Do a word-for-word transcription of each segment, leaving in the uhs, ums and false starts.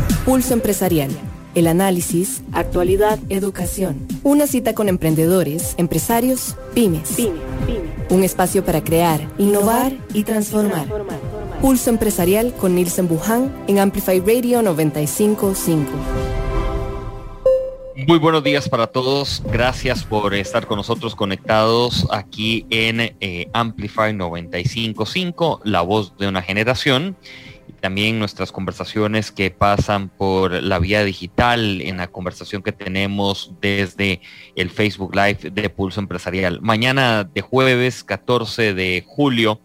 Pulso Empresarial. El análisis, actualidad, educación. Una cita con emprendedores, empresarios, pymes. Pyme, pyme. Un espacio para crear, innovar y transformar. transformar. Pulso Empresarial con Nilsen Buján en Amplify Radio noventa y cinco punto cinco. Muy buenos días para todos. Gracias por estar con nosotros conectados aquí en eh, Amplify noventa y cinco punto cinco, la voz de una generación. También nuestras conversaciones que pasan por la vía digital, en la conversación que tenemos desde el Facebook Live de Pulso Empresarial. Mañana de jueves catorce de julio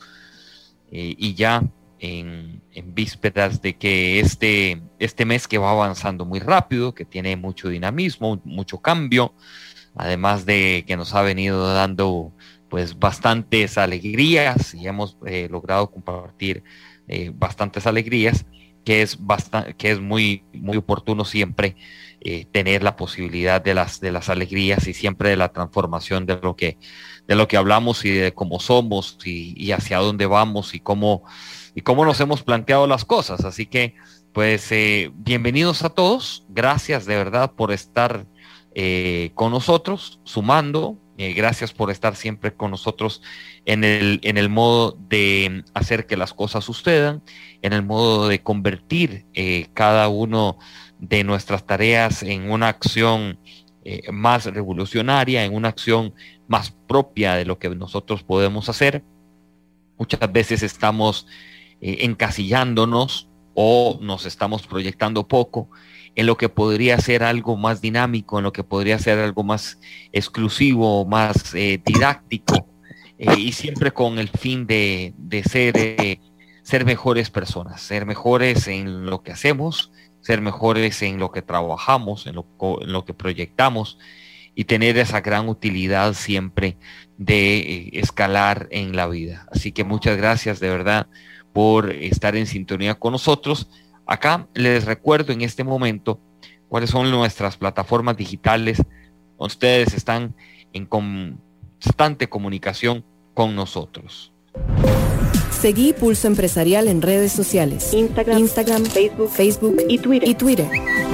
eh, y ya en, en vísperas de que este, este mes que va avanzando muy rápido, que tiene mucho dinamismo, mucho cambio, además de que nos ha venido dando pues bastantes alegrías y hemos eh, logrado compartir Eh, bastantes alegrías, que es bastante, que es muy, muy oportuno siempre eh, tener la posibilidad de las, de las alegrías y siempre de la transformación de lo que, de lo que hablamos y de cómo somos y, y hacia dónde vamos y cómo, y cómo nos hemos planteado las cosas. Así que, pues, eh, bienvenidos a todos. Gracias de verdad por estar eh, con nosotros, sumando. Eh, gracias por estar siempre con nosotros en el, en el modo de hacer que las cosas sucedan, en el modo de convertir eh, cada uno de nuestras tareas en una acción eh, más revolucionaria, en una acción más propia de lo que nosotros podemos hacer. Muchas veces estamos eh, encasillándonos o nos estamos proyectando poco en lo que podría ser algo más dinámico, en lo que podría ser algo más exclusivo, más eh, didáctico, eh, y siempre con el fin de, de ser, eh, ser mejores personas, ser mejores en lo que hacemos, ser mejores en lo que trabajamos, en lo, en lo que proyectamos y tener esa gran utilidad siempre de eh, escalar en la vida. Así que muchas gracias de verdad por estar en sintonía con nosotros. Acá les recuerdo en este momento cuáles son nuestras plataformas digitales. Ustedes están en constante comunicación con nosotros. Seguí Pulso Empresarial en redes sociales. Instagram, Instagram, Facebook, Facebook y Twitter. Y Twitter.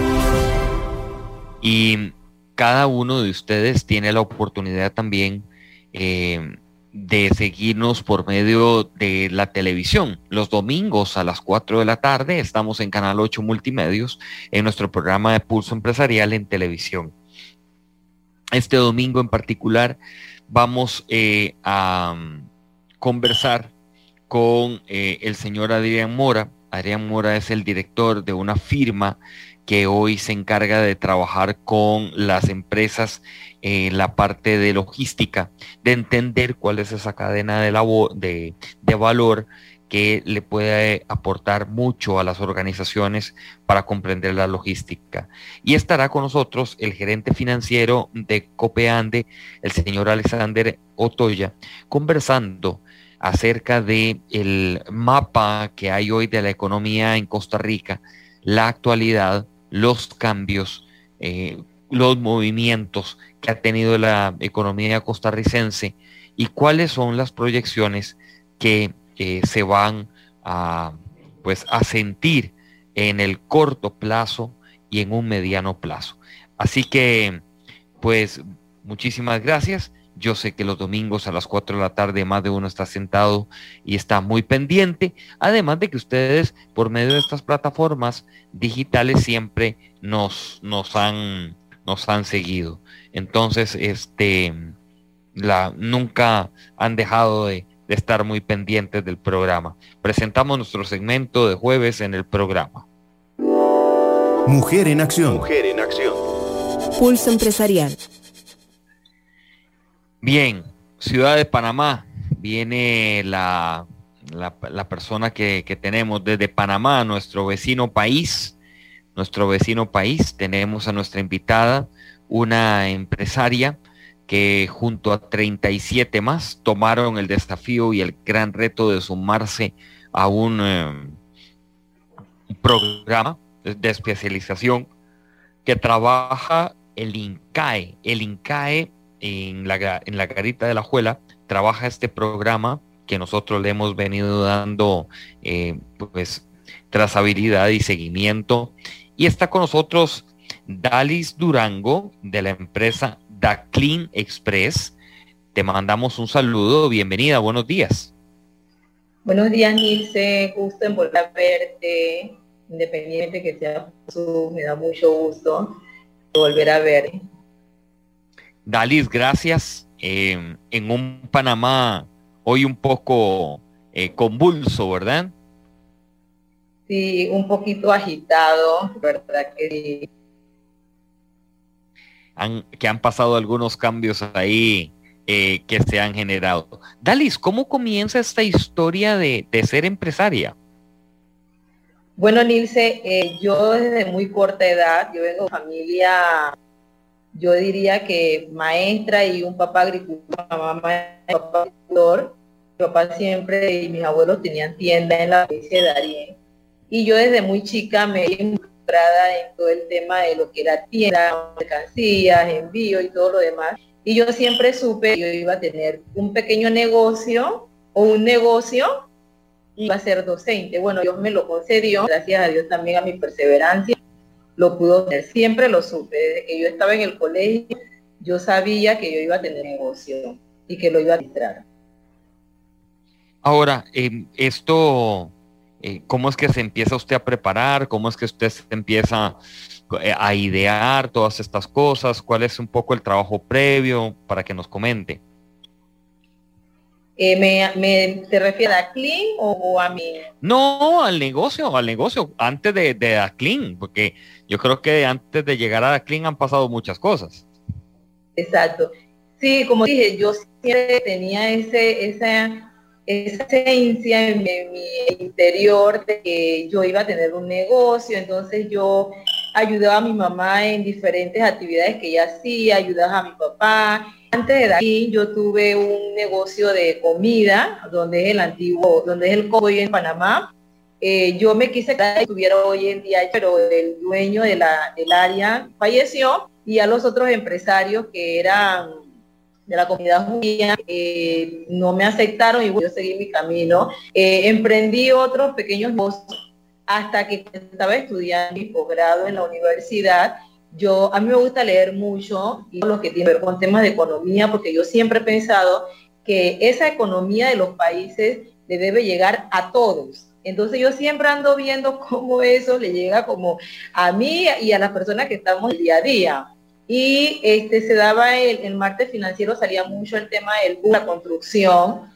Y cada uno de ustedes tiene la oportunidad también eh, de seguirnos por medio de la televisión. Los domingos a las cuatro de la tarde estamos en Canal ocho Multimedios en nuestro programa de Pulso Empresarial en televisión. Este domingo en particular vamos eh, a um, conversar con eh, el señor Adrián Mora. Adrián Mora es el director de una firma que hoy se encarga de trabajar con las empresas en la parte de logística, de entender cuál es esa cadena de, labor, de, de valor que le puede aportar mucho a las organizaciones para comprender la logística. Y estará con nosotros el gerente financiero de Copeande, el señor Alexander Otoya, conversando acerca de el mapa que hay hoy de la economía en Costa Rica, la actualidad, los cambios, eh, los movimientos que ha tenido la economía costarricense y cuáles son las proyecciones que eh, se van a, pues, a sentir en el corto plazo y en un mediano plazo. Así que, pues, muchísimas gracias. Yo sé que los domingos a las cuatro de la tarde más de uno está sentado y está muy pendiente, además de que ustedes por medio de estas plataformas digitales siempre nos, nos, han, nos han seguido. Entonces, este, la, nunca han dejado de, de estar muy pendientes del programa. Presentamos nuestro segmento de jueves en el programa. Mujer en acción. Mujer en acción. Pulso Empresarial. Bien, Ciudad de Panamá, viene la, la, la persona que, que tenemos desde Panamá, nuestro vecino país, nuestro vecino país, tenemos a nuestra invitada, una empresaria que junto a treinta y siete más tomaron el desafío y el gran reto de sumarse a un, eh, un programa de, de especialización que trabaja el INCAE, el INCAE En la, en la Garita de la Juela, trabaja este programa que nosotros le hemos venido dando eh, pues trazabilidad y seguimiento, Y está con nosotros Dalis Durango, de la empresa Daclean Express. Te mandamos un saludo, bienvenida, buenos días. Buenos días, Nilce, gusto en volver a verte, independiente que sea Zoom, me da mucho gusto volver a ver. Dalis, gracias. Eh, en un Panamá hoy un poco eh, convulso, ¿verdad? Sí, un poquito agitado, ¿verdad que sí? Han, que han pasado algunos cambios ahí eh, que se han generado. Dalis, ¿cómo comienza esta historia de, de ser empresaria? Bueno, Nilce, eh, yo desde muy corta edad, yo vengo de familia, yo diría que maestra y un papá agricultor, mamá y papá agricultor. Mi papá siempre y mis abuelos tenían tienda en la provincia de Darién. Y yo desde muy chica me vi involucrada en todo el tema de lo que era tienda, mercancías, envío y todo lo demás. Y yo siempre supe que yo iba a tener un pequeño negocio o un negocio y iba a ser docente. Bueno, Dios me lo concedió, gracias a Dios también a mi perseverancia, lo pudo tener. Siempre lo supe, desde que yo estaba en el colegio, yo sabía que yo iba a tener negocio y que lo iba a administrar. Ahora, eh, esto, eh, ¿cómo es que se empieza usted a preparar? ¿Cómo es que usted se empieza eh, a idear todas estas cosas? ¿Cuál es un poco el trabajo previo para que nos comente? Eh, me, me, ¿Te refieres a Daclean o, o a mí? No, al negocio, al negocio, antes de, de Daclean, porque yo creo que antes de llegar a Daclean han pasado muchas cosas. Exacto. Sí, como dije, yo siempre tenía ese, esa... esa esencia en mi, en mi interior de que yo iba a tener un negocio, entonces yo ayudaba a mi mamá en diferentes actividades que ella hacía, ayudaba a mi papá. Antes de ahí yo tuve un negocio de comida, donde es el antiguo, donde es el Coboy en Panamá. Eh, yo me quise quedar que estuviera hoy en día, pero el dueño de la, del área falleció y a los otros empresarios que eran de la comunidad judía, eh, no me aceptaron y yo seguí mi camino. Eh, emprendí otros pequeños negocios hasta que estaba estudiando mi posgrado en la universidad. Yo, a mí me gusta leer mucho y lo que tiene que ver con temas de economía, porque yo siempre he pensado que esa economía de los países le debe llegar a todos. Entonces yo siempre ando viendo cómo eso le llega como a mí y a las personas que estamos el día a día. Y este, se daba el, el martes financiero, salía mucho el tema de la construcción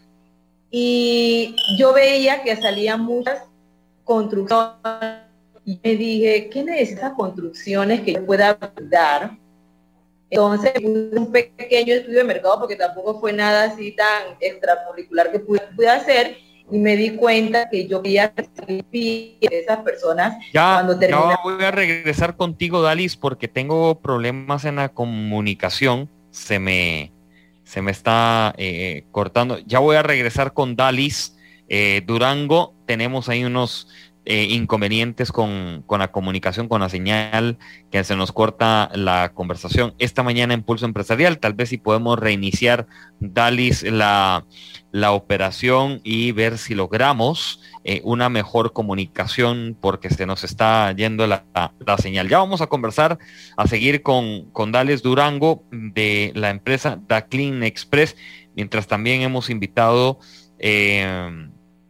y yo veía que salían muchas construcciones y me dije, ¿qué necesitan construcciones que yo pueda dar? Entonces puse un pequeño estudio de mercado porque tampoco fue nada así tan extracurricular que pude, pude hacer y me di cuenta que yo quería recibir de esas personas ya, cuando terminaba. Ya voy a regresar contigo, Dalis, porque tengo problemas en la comunicación. Se me, se me está eh, cortando. Ya voy a regresar con Dalis eh, Durango. Tenemos ahí unos eh, inconvenientes con, con la comunicación, con la señal, que se nos corta la conversación. Esta mañana en Pulso Empresarial, tal vez si podemos reiniciar, Dalis, la... la operación y ver si logramos eh, una mejor comunicación porque se nos está yendo la, la, la señal. Ya vamos a conversar, a seguir con, con Dalis Durango de la empresa Daclean Express, mientras también hemos invitado eh,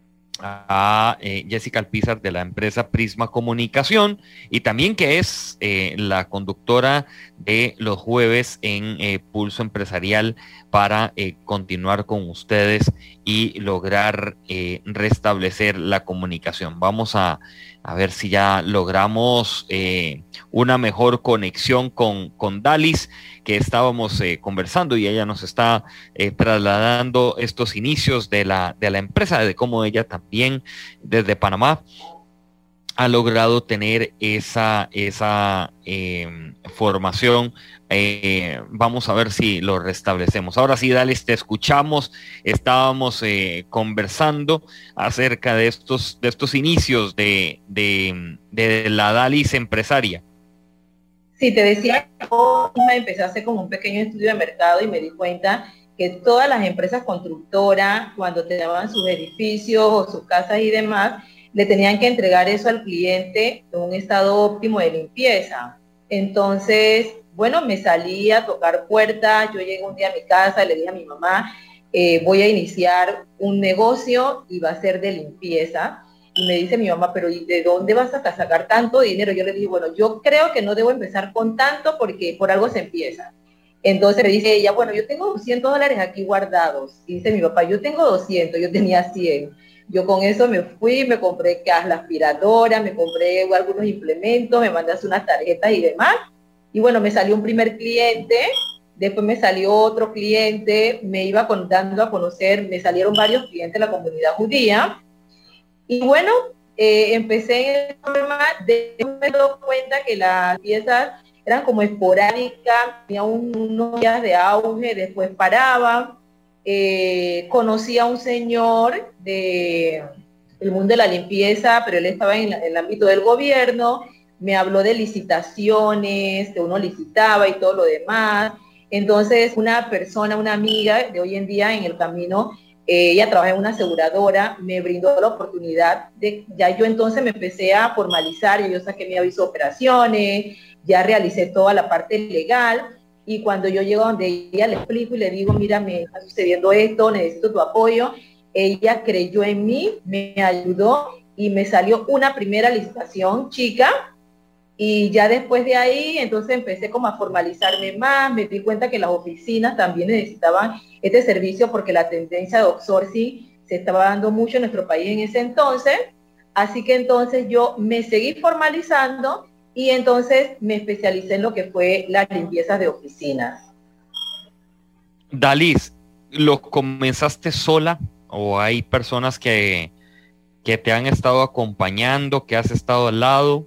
a eh, Jessica Alpizar de la empresa Prisma Comunicación y también que es eh, la conductora de los jueves en eh, Pulso Empresarial para eh, continuar con ustedes y lograr eh, restablecer la comunicación. Vamos a, a ver si ya logramos eh, una mejor conexión con, con Dalis, que estábamos eh, conversando y ella nos está eh, trasladando estos inicios de la, de la empresa, de cómo ella también desde Panamá ha logrado tener esa, esa eh, formación. Eh, vamos a ver si lo restablecemos. Ahora sí, Dalis, te escuchamos. Estábamos eh, conversando acerca de estos, de estos inicios de, de, de la Dalis empresaria. Sí, te decía que yo empecé a hacer como un pequeño estudio de mercado y me di cuenta que todas las empresas constructoras, cuando te daban sus edificios o sus casas y demás, le tenían que entregar eso al cliente en un estado óptimo de limpieza. Entonces, bueno, me salí a tocar puertas, yo llegué un día a mi casa, le dije a mi mamá, eh, voy a iniciar un negocio y va a ser de limpieza. Y me dice mi mamá, pero ¿y de dónde vas a sacar tanto dinero? Yo le dije, bueno, yo creo que no debo empezar con tanto porque por algo se empieza. Entonces me dice ella, bueno, yo tengo doscientos dólares aquí guardados. Y dice mi papá, yo tengo doscientos, yo tenía cien. Yo con eso me fui, me compré gas, la aspiradora, me compré algunos implementos, me mandaste unas tarjetas y demás. Y bueno, me salió un primer cliente, después me salió otro cliente, me iba dando a conocer, me salieron varios clientes de la comunidad judía. Y bueno, eh, empecé en el problema, de me doy cuenta que las piezas eran como esporádicas, tenía un, unos días de auge, después paraban. Eh, conocí a un señor de el mundo de la limpieza, pero él estaba en, la, en el ámbito del gobierno, me habló de licitaciones, que uno licitaba y todo lo demás. Entonces una persona, una amiga de hoy en día en el camino, Eh, ella trabaja en una aseguradora, me brindó la oportunidad de, ya yo entonces me empecé a formalizar, yo saqué mi aviso de operaciones, ya realicé toda la parte legal, y cuando yo llego donde ella le explico y le digo, mira, me está sucediendo esto, necesito tu apoyo, ella creyó en mí, me ayudó y me salió una primera licitación chica. Y ya después de ahí, entonces empecé como a formalizarme más, me di cuenta que las oficinas también necesitaban este servicio porque la tendencia de outsourcing se estaba dando mucho en nuestro país en ese entonces, así que entonces yo me seguí formalizando y entonces me especialicé en lo que fue las limpiezas de oficinas. Dalis, ¿lo comenzaste sola o hay personas que, que te han estado acompañando, que has estado al lado?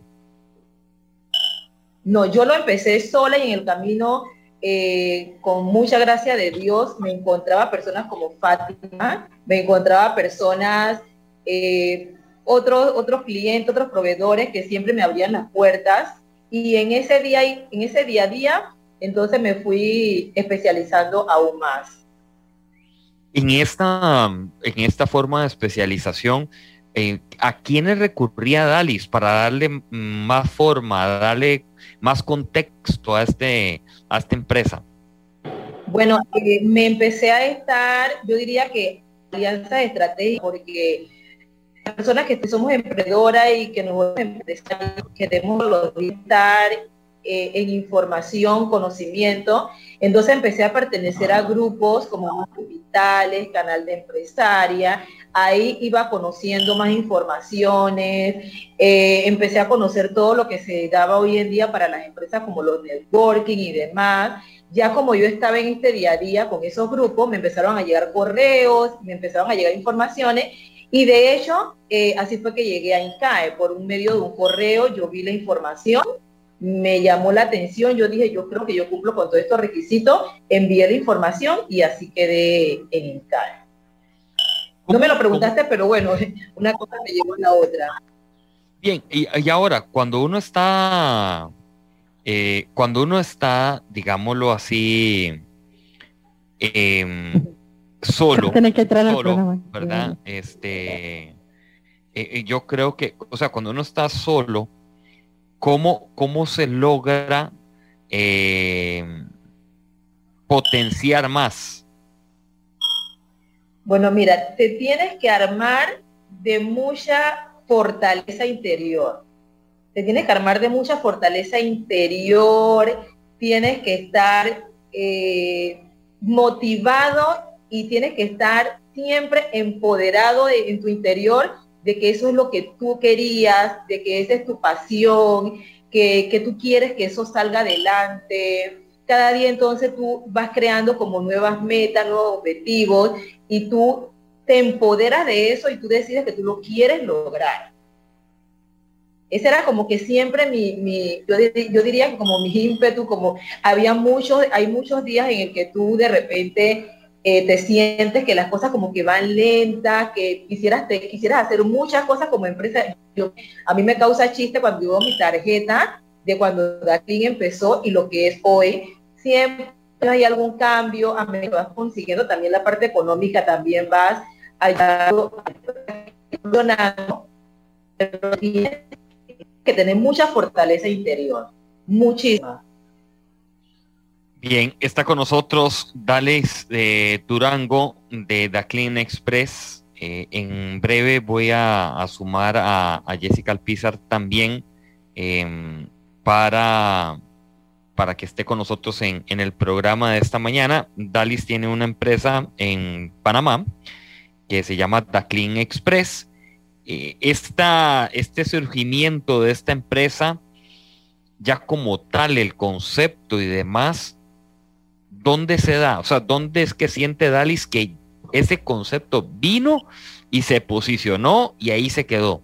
No, yo lo empecé sola y en el camino, eh, con mucha gracia de Dios, me encontraba personas como Fátima, me encontraba personas, eh, otros, otros clientes, otros proveedores que siempre me abrían las puertas y en ese día, en ese día a día, entonces me fui especializando aún más. En esta, en esta forma de especialización, eh, ¿a quiénes recurría Dalis para darle más forma, darle más contexto a, este, a esta empresa? Bueno, eh, me empecé a estar, yo diría que alianzas estratégicas, porque las personas que somos emprendedoras y que nos queremos estar eh, en información, conocimiento, entonces empecé a pertenecer a grupos como Capitales, Canal de Empresaria, ahí iba conociendo más informaciones, eh, empecé a conocer todo lo que se daba hoy en día para las empresas como los networking y demás. Ya como yo estaba en este día a día con esos grupos, me empezaron a llegar correos, me empezaron a llegar informaciones y de hecho, eh, así fue que llegué a INCAE, por un medio de un correo, yo vi la información, me llamó la atención, yo dije, yo creo que yo cumplo con todos estos requisitos, envié la información y así quedé en INCAE. No me lo preguntaste, pero bueno, una cosa me llevó a la otra. Bien, y, y ahora, cuando uno está, eh, cuando uno está, digámoslo así, eh, solo, Tiene que entrar al solo, programa. ¿verdad? Este, eh, yo creo que, o sea, cuando uno está solo, ¿cómo, cómo se logra eh, potenciar más? Bueno, mira, te tienes que armar de mucha fortaleza interior. Te tienes que armar de mucha fortaleza interior, tienes que estar eh, motivado y tienes que estar siempre empoderado de, en tu interior de que eso es lo que tú querías, de que esa es tu pasión, que, que tú quieres que eso salga adelante. Cada día entonces tú vas creando como nuevas metas, nuevos objetivos y tú te empoderas de eso y tú decides que tú lo quieres lograr. Ese era como que siempre mi, mi yo, yo diría que como mi ímpetu, como había muchos, hay muchos días en el que tú de repente eh, te sientes que las cosas como que van lentas, que quisieras, te, quisieras hacer muchas cosas como empresa. Yo, a mí me causa chiste cuando digo mi tarjeta de cuando Daclin empezó y lo que es hoy. Siempre hay algún cambio, a medida que vas consiguiendo también la parte económica, también vas ayudando, pero tienes que tener mucha fortaleza interior, muchísima. Bien, está con nosotros Dalis eh, Durango de The Clean Express. Eh, en breve voy a, a sumar a, a Jessica Alpizar también eh, para, para que esté con nosotros en, en el programa de esta mañana. Dalis tiene una empresa en Panamá que se llama The Clean Express. Eh, esta, este surgimiento de esta empresa, ya como tal, el concepto y demás, ¿dónde se da? O sea, ¿dónde es que siente Dalis que ese concepto vino y se posicionó y ahí se quedó?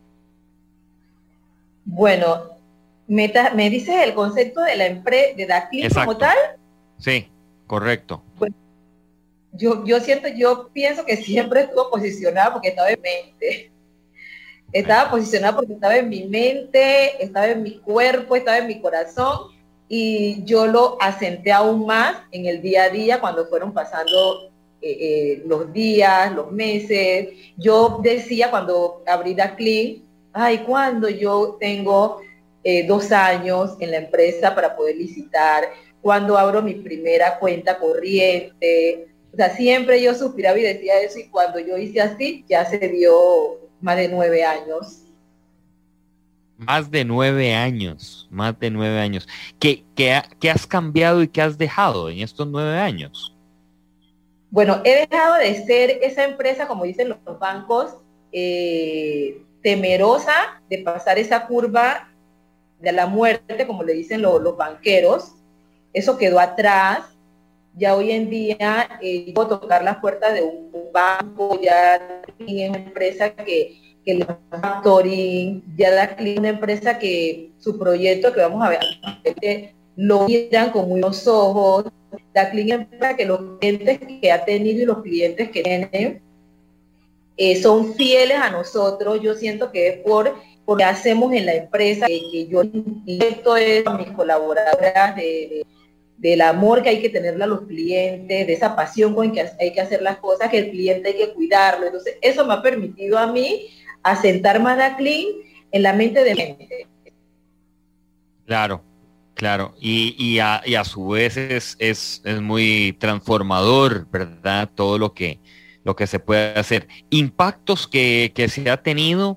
Bueno, me, me dices el concepto de la empresa, de The Clean como tal. Sí, correcto. Bueno, yo, yo siento, yo pienso que siempre estuvo posicionada porque estaba en mente. Estaba posicionada porque estaba en mi mente, estaba en mi cuerpo, estaba en mi corazón, y yo lo asenté aún más en el día a día cuando fueron pasando eh, eh, los días, los meses. Yo decía cuando abrí The Clean, ay, cuando yo tengo eh, dos años en la empresa para poder licitar, cuando abro mi primera cuenta corriente. O sea, siempre yo suspiraba y decía eso, y cuando yo hice así, ya se dio más de nueve años. Más de nueve años, más de nueve años. ¿Qué, qué, qué has cambiado y qué has dejado en estos nueve años? Bueno, he dejado de ser esa empresa, como dicen los bancos, eh, temerosa de pasar esa curva de la muerte, como le dicen los, los banqueros. Eso quedó atrás. Ya hoy en día eh, puedo tocar las puertas de un, un banco, ya en una empresa que que el factoring, ya da una empresa que su proyecto que vamos a ver lo miran con buenos ojos. Da empresa que los clientes que ha tenido y los clientes que tienen eh, son fieles a nosotros. Yo siento que es por por lo que hacemos en la empresa, que, que yo invito a mis colaboradoras de, de, del amor que hay que tenerle a los clientes, de esa pasión con que hay que hacer las cosas, que el cliente hay que cuidarlo. Entonces eso me ha permitido a mí asentar más The Clean en la mente de mente. Claro, claro. Y, y, a, y a su vez es, es, es muy transformador, ¿verdad? Todo lo que, lo que se puede hacer. ¿Impactos que, que se ha tenido?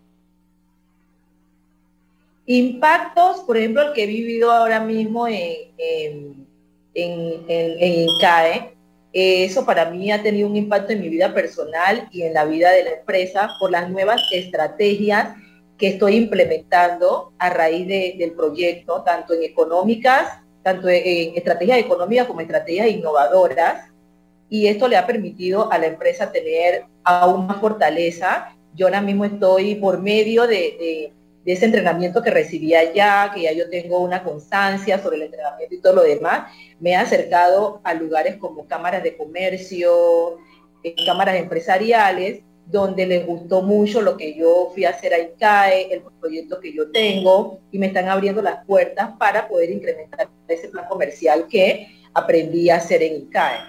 Impactos, por ejemplo, el que he vivido ahora mismo en, en, en, en, en INCAE. Eso para mí ha tenido un impacto en mi vida personal y en la vida de la empresa por las nuevas estrategias que estoy implementando a raíz de, del proyecto, tanto en económicas, tanto en estrategias económicas como estrategias innovadoras. Y esto le ha permitido a la empresa tener aún más fortaleza. Yo ahora mismo estoy por medio de, de, de ese entrenamiento que recibí allá, que ya yo tengo una constancia sobre el entrenamiento y todo lo demás. Me he acercado a lugares como cámaras de comercio, eh, cámaras empresariales, donde les gustó mucho lo que yo fui a hacer a INCAE, el proyecto que yo tengo, y me están abriendo las puertas para poder incrementar ese plan comercial que aprendí a hacer en INCAE.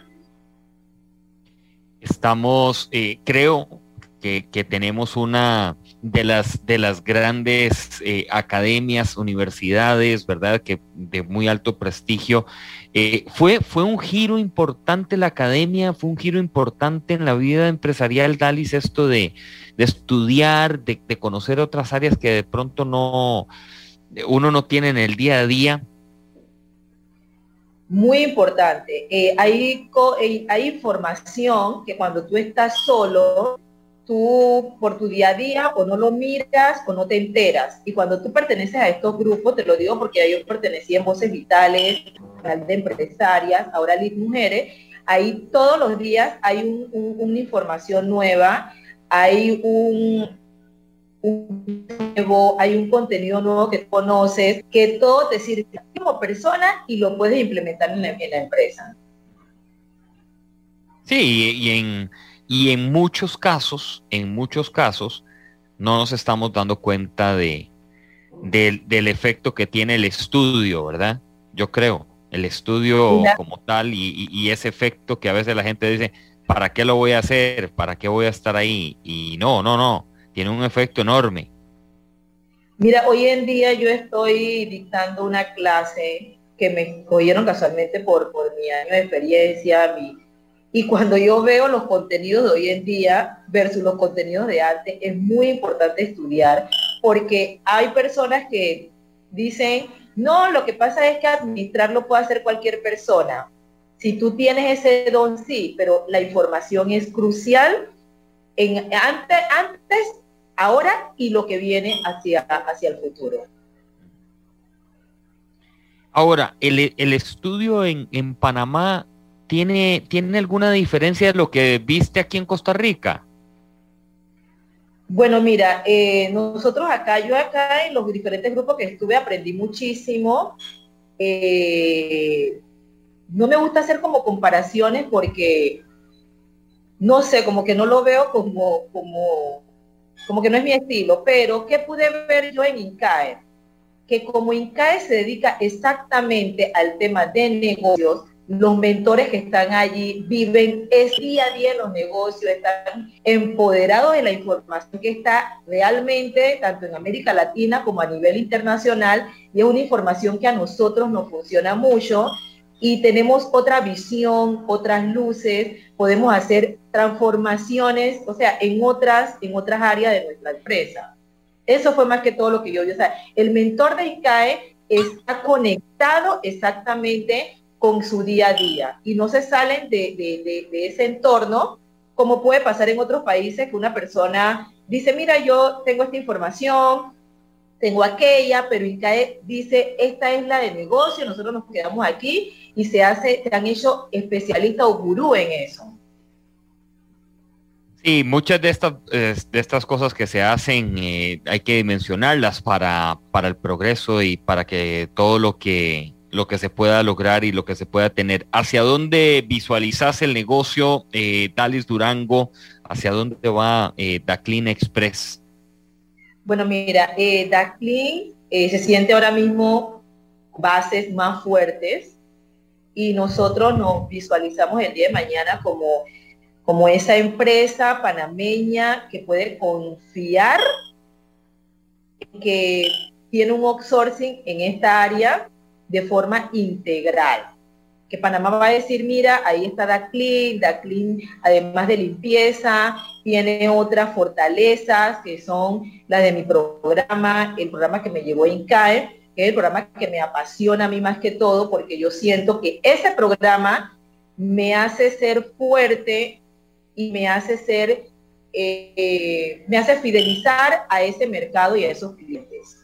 Estamos, eh, creo que, que tenemos una de las, de las grandes eh, academias, universidades, ¿verdad? Que de muy alto prestigio. Eh, fue, fue un giro importante la academia, fue un giro importante en la vida empresarial, Dalis, esto de, de estudiar, de, de conocer otras áreas que de pronto no, uno no tiene en el día a día. Muy importante. Eh, hay, hay información que cuando tú estás solo, tú por tu día a día o no lo miras o no te enteras. Y cuando tú perteneces a estos grupos, te lo digo porque yo pertenecía en Voces Vitales, canal de empresarias, ahora L I D Mujeres, ahí todos los días hay un, un, una información nueva, hay un, un nuevo, hay un contenido nuevo que conoces, que todo te sirve como persona y lo puedes implementar en la, en la empresa. Sí, y en, y en muchos casos, en muchos casos, no nos estamos dando cuenta de, de del efecto que tiene el estudio, ¿verdad? Yo creo, el estudio la... como tal y, y, y ese efecto que a veces la gente dice, ¿para qué lo voy a hacer? ¿Para qué voy a estar ahí? Y no, no, no. tiene un efecto enorme. Mira, hoy en día yo estoy dictando una clase que me cogieron casualmente por, por mi año de experiencia, mi, y cuando yo veo los contenidos de hoy en día versus los contenidos de antes, es muy importante estudiar, porque hay personas que dicen, no, lo que pasa es que administrarlo puede hacer cualquier persona. Si tú tienes ese don, sí, pero la información es crucial en, antes, antes, ahora y lo que viene hacia, hacia el futuro. Ahora, el, el estudio en, en Panamá, ¿tiene, ¿tiene alguna diferencia de lo que viste aquí en Costa Rica? Bueno, mira, eh, nosotros acá, yo acá en los diferentes grupos que estuve aprendí muchísimo. Eh, no me gusta hacer como comparaciones porque, no sé, como que no lo veo como, como, como que no es mi estilo, pero ¿qué pude ver yo en INCAE? Que como INCAE se dedica exactamente al tema de negocios, los mentores que están allí viven es día a día en los negocios, están empoderados de la información que está realmente tanto en América Latina como a nivel internacional, y es una información que a nosotros nos funciona mucho y tenemos otra visión, otras luces, podemos hacer transformaciones, o sea, en otras, en otras áreas de nuestra empresa. Eso fue más que todo lo que yo vi. O sea, el mentor de INCAE está conectado exactamente con su día a día y no se salen de, de, de, de ese entorno, como puede pasar en otros países, que una persona dice, mira, yo tengo esta información, tengo aquella, pero INCAE dice, esta es la de negocio, nosotros nos quedamos aquí y se, hace, se han hecho especialistas o gurú en eso. Sí, muchas de estas, eh, de estas cosas que se hacen eh, hay que mencionarlas para, para el progreso y para que todo lo que, lo que se pueda lograr y lo que se pueda tener. ¿Hacia dónde visualizas el negocio, eh, Dalis Durango? ¿Hacia dónde va eh, Daclean Express? Bueno, mira, eh, Daclean eh, se siente ahora mismo bases más fuertes y nosotros nos visualizamos el día de mañana como como esa empresa panameña que puede confiar que tiene un outsourcing en esta área de forma integral. Que Panamá va a decir, mira, ahí está Daclean, Daclean además de limpieza, tiene otras fortalezas que son las de mi programa, el programa que me llevó a INCAE, que es el programa que me apasiona a mí más que todo, porque yo siento que ese programa me hace ser fuerte y me hace ser, eh, eh, me hace fidelizar a ese mercado y a esos clientes.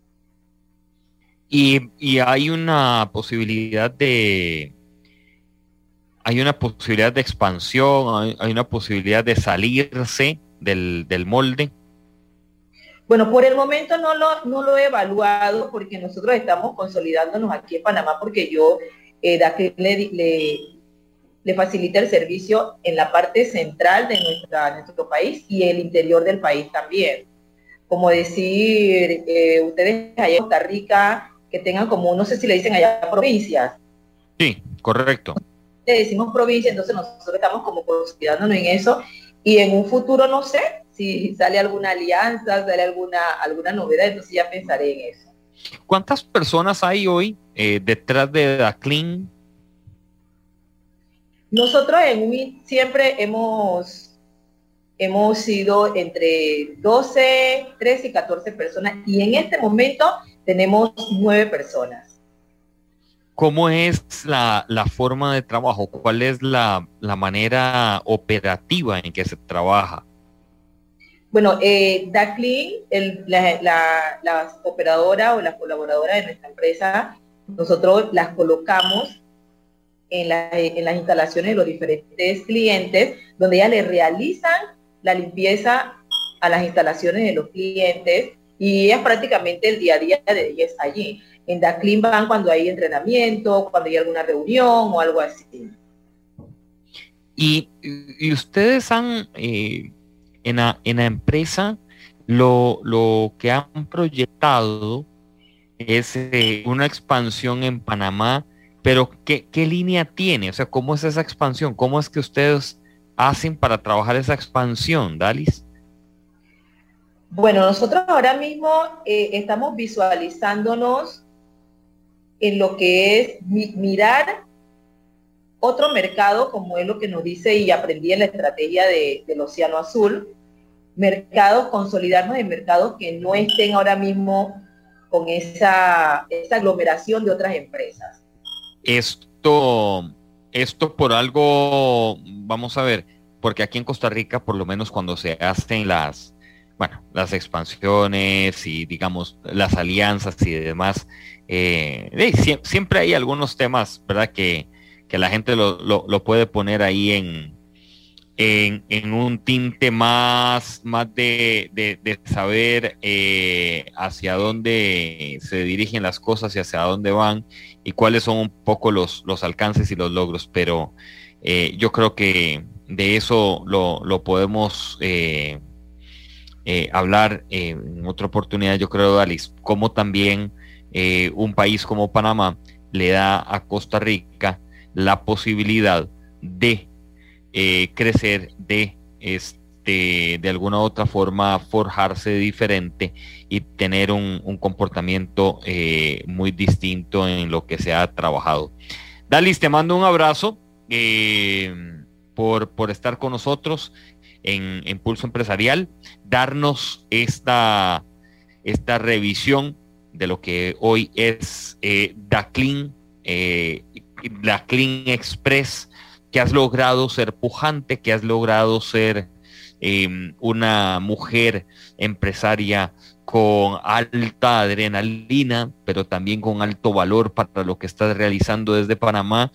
Y, y hay una posibilidad de, hay una posibilidad de expansión, hay, hay una posibilidad de salirse del, del molde. Bueno, por el momento no lo, no lo he evaluado porque nosotros estamos consolidándonos aquí en Panamá, porque yo eh, le, le le facilita el servicio en la parte central de nuestra, nuestro país y el interior del país también. Como decir, eh, ustedes allá en Costa Rica, que tengan como, no sé si le dicen allá provincias. Sí, correcto. Le decimos provincia, entonces nosotros estamos como consolidándonos en eso, y en un futuro no sé si sale alguna alianza, sale alguna, alguna novedad, entonces ya pensaré en eso. ¿Cuántas personas hay hoy eh, detrás de Daclean? Nosotros en U I siempre hemos, hemos sido entre doce, trece y catorce personas, y en este momento tenemos nueve personas. ¿Cómo es la, la forma de trabajo? ¿Cuál es la, la manera operativa en que se trabaja? Bueno, eh, Daclean, el, la, la, la operadora o la colaboradora de nuestra empresa, nosotros las colocamos En, la, en las instalaciones de los diferentes clientes, donde ellas le realizan la limpieza a las instalaciones de los clientes, y es prácticamente el día a día de ellas allí. En Daclean van cuando hay entrenamiento, cuando hay alguna reunión o algo así. Y, y ustedes han, eh, en, la, en la empresa, lo, lo que han proyectado es eh, una expansión en Panamá. Pero, ¿qué, ¿qué línea tiene? O sea, ¿cómo es esa expansión? ¿Cómo es que ustedes hacen para trabajar esa expansión, Dalis? Bueno, nosotros ahora mismo eh, estamos visualizándonos en lo que es mi, mirar otro mercado, como es lo que nos dice y aprendí en la estrategia de, del Océano Azul, mercados, consolidarnos en mercados que no estén ahora mismo con esa, esa aglomeración de otras empresas. Esto, esto por algo, vamos a ver, porque aquí en Costa Rica, por lo menos cuando se hacen las, bueno, las expansiones y digamos las alianzas y demás, eh, eh, siempre hay algunos temas, ¿verdad? Que, que la gente lo, lo, lo puede poner ahí en, en, en un tinte más, más de, de, de saber eh, hacia dónde se dirigen las cosas y hacia dónde van y cuáles son un poco los, los alcances y los logros, pero eh, yo creo que de eso lo, lo podemos eh, eh, hablar eh, en otra oportunidad. Yo creo, Dalis, como también eh, un país como Panamá le da a Costa Rica la posibilidad de eh, crecer, de este, de alguna u otra forma forjarse diferente y tener un, un comportamiento eh, muy distinto en lo que se ha trabajado. Dalis, te mando un abrazo eh, por, por estar con nosotros en, en Pulso Empresarial, darnos esta, esta revisión de lo que hoy es eh, Daclean, eh, Daclean Express, que has logrado ser pujante, que has logrado ser eh, una mujer empresaria con alta adrenalina, pero también con alto valor para lo que estás realizando desde Panamá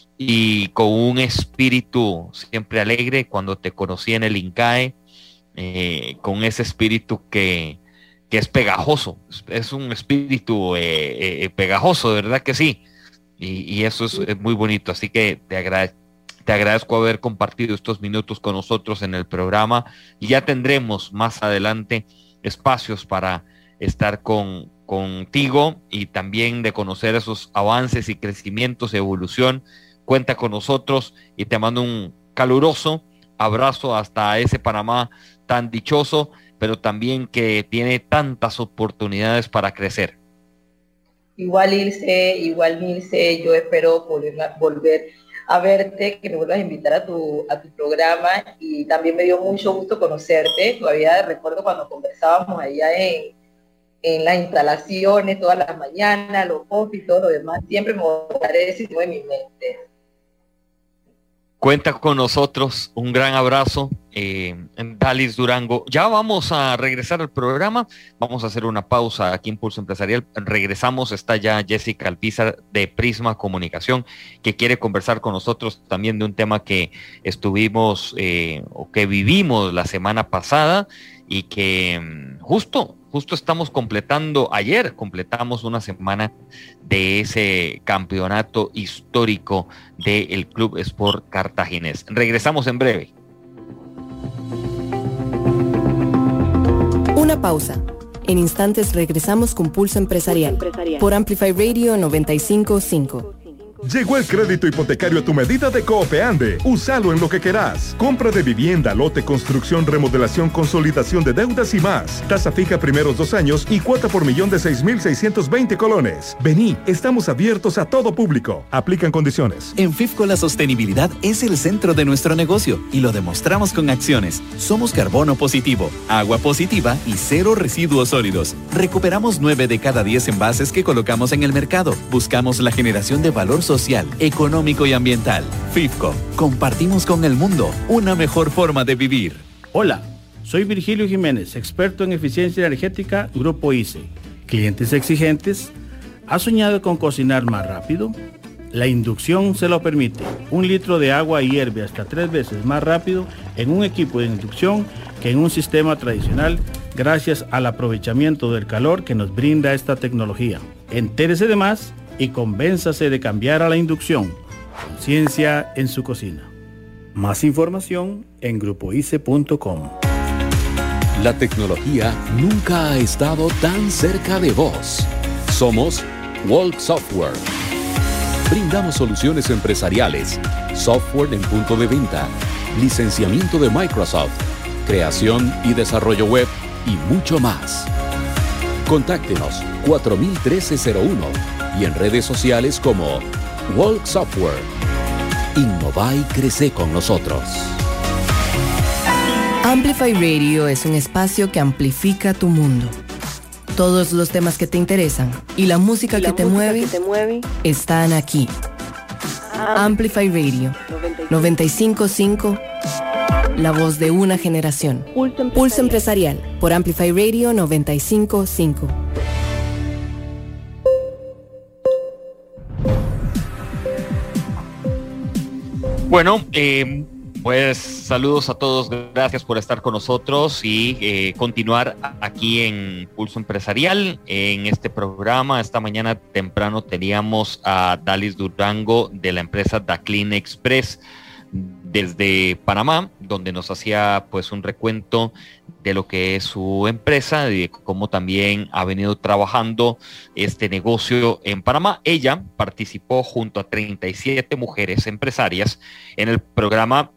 y con un espíritu siempre alegre. Cuando te conocí en el INCAE, eh, con ese espíritu que, que es pegajoso, es un espíritu eh, eh, pegajoso, de verdad que sí, y, y eso es, es muy bonito, así que te agradezco. Te agradezco haber compartido estos minutos con nosotros en el programa y ya tendremos más adelante espacios para estar con, contigo y también de conocer esos avances y crecimientos, evolución. Cuenta con nosotros y te mando un caluroso abrazo hasta ese Panamá tan dichoso, pero también que tiene tantas oportunidades para crecer. Igual Ilse, igual Ilse, yo espero volver a, volver a verte, que me vuelvas a invitar a tu, a tu programa, y también me dio mucho gusto conocerte. Todavía recuerdo cuando conversábamos allá en, en las instalaciones todas las mañanas, los coffee y todo lo demás, siempre me guardaré ese en mi mente. Cuenta con nosotros, un gran abrazo, eh, Dalis Durango. Ya vamos a regresar al programa, vamos a hacer una pausa aquí en Pulso Empresarial. Regresamos, está ya Jessica Alpizar de Prisma Comunicación, que quiere conversar con nosotros también de un tema que estuvimos eh, o que vivimos la semana pasada y que justo, justo estamos completando, ayer completamos una semana de ese campeonato histórico del Club Sport Cartaginés. Regresamos en breve. Una pausa. En instantes regresamos con Pulso Empresarial, Pulso Empresarial. Por Amplify Radio noventa y cinco punto cinco. Llegó el crédito hipotecario a tu medida de Coopeande. Úsalo en lo que querás. Compra de vivienda, lote, construcción, remodelación, consolidación de deudas y más. Tasa fija primeros dos años y cuota por millón de seis mil seiscientos veinte colones. Vení, estamos abiertos a todo público. Aplican condiciones. En FIFCO la sostenibilidad es el centro de nuestro negocio y lo demostramos con acciones. Somos carbono positivo, agua positiva y cero residuos sólidos. Recuperamos nueve de cada diez envases que colocamos en el mercado. Buscamos la generación de valor social, económico y ambiental. FIFCO, compartimos con el mundo una mejor forma de vivir. Hola, soy Virgilio Jiménez, experto en eficiencia energética, Grupo I C E. ¿Clientes exigentes? ¿Has soñado con cocinar más rápido? La inducción se lo permite. Un litro de agua hierve hasta tres veces más rápido en un equipo de inducción que en un sistema tradicional, gracias al aprovechamiento del calor que nos brinda esta tecnología. Entérese de más y convénzase de cambiar a la inducción. Conciencia en su cocina. Más información en grupo i c e punto com. La tecnología nunca ha estado tan cerca de vos. Somos Walk Software. Brindamos soluciones empresariales, software en punto de venta, licenciamiento de Microsoft, creación y desarrollo web y mucho más. Contáctenos cuatro mil trece cero uno y en redes sociales como Walk Software. Innova y crece con nosotros. Amplify Radio es un espacio que amplifica tu mundo. Todos los temas que te interesan y la música, y la que, te música mueve, que te mueve están aquí. Amplify Radio noventa y cinco punto cinco, la voz de una generación. Pulso Empresarial, Pulso Empresarial por Amplify Radio noventa y cinco punto cinco. Bueno, eh, pues saludos a todos, gracias por estar con nosotros y eh, continuar aquí en Pulso Empresarial, en este programa. Esta mañana temprano teníamos a Dalis Durango de la empresa Daclean Express desde Panamá, donde nos hacía pues un recuento de lo que es su empresa, de cómo también ha venido trabajando este negocio en Panamá. Ella participó junto a treinta y siete mujeres empresarias en el programa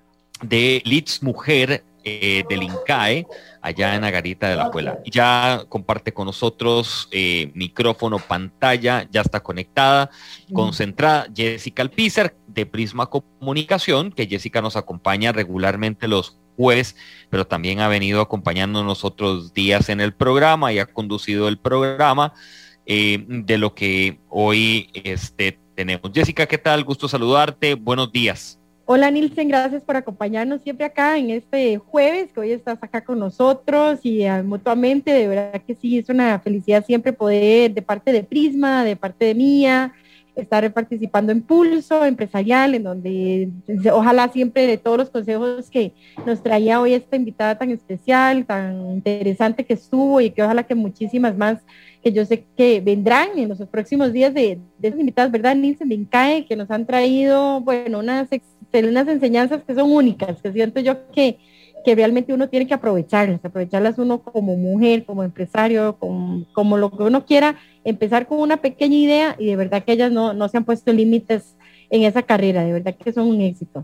de Leads Mujer eh, del INCAE, allá en Agarita de la Puela. Ya comparte con nosotros eh, micrófono, pantalla, ya está conectada, concentrada, Jessica Alpizar de Prisma Comunicación, que Jessica nos acompaña regularmente los jueves, pero también ha venido acompañándonos otros días en el programa y ha conducido el programa eh, de lo que hoy este, tenemos. Jessica, ¿qué tal? Gusto saludarte, buenos días. Hola Nilsen, gracias por acompañarnos siempre acá en este jueves, que hoy estás acá con nosotros y uh, mutuamente, de verdad que sí, es una felicidad siempre poder, de parte de Prisma, de parte de Mía, estar participando en Pulso Empresarial, en donde ojalá siempre de todos los consejos que nos traía hoy esta invitada tan especial, tan interesante que estuvo y que ojalá que muchísimas más que yo sé que vendrán en los próximos días de, de esas invitadas, ¿verdad, Nilsen, de INCAE, que nos han traído, bueno, unas, unas enseñanzas que son únicas, que siento yo que, que realmente uno tiene que aprovecharlas, aprovecharlas uno como mujer, como empresario, como, como lo que uno quiera, empezar con una pequeña idea y de verdad que ellas no, no se han puesto límites en esa carrera, de verdad que son un éxito.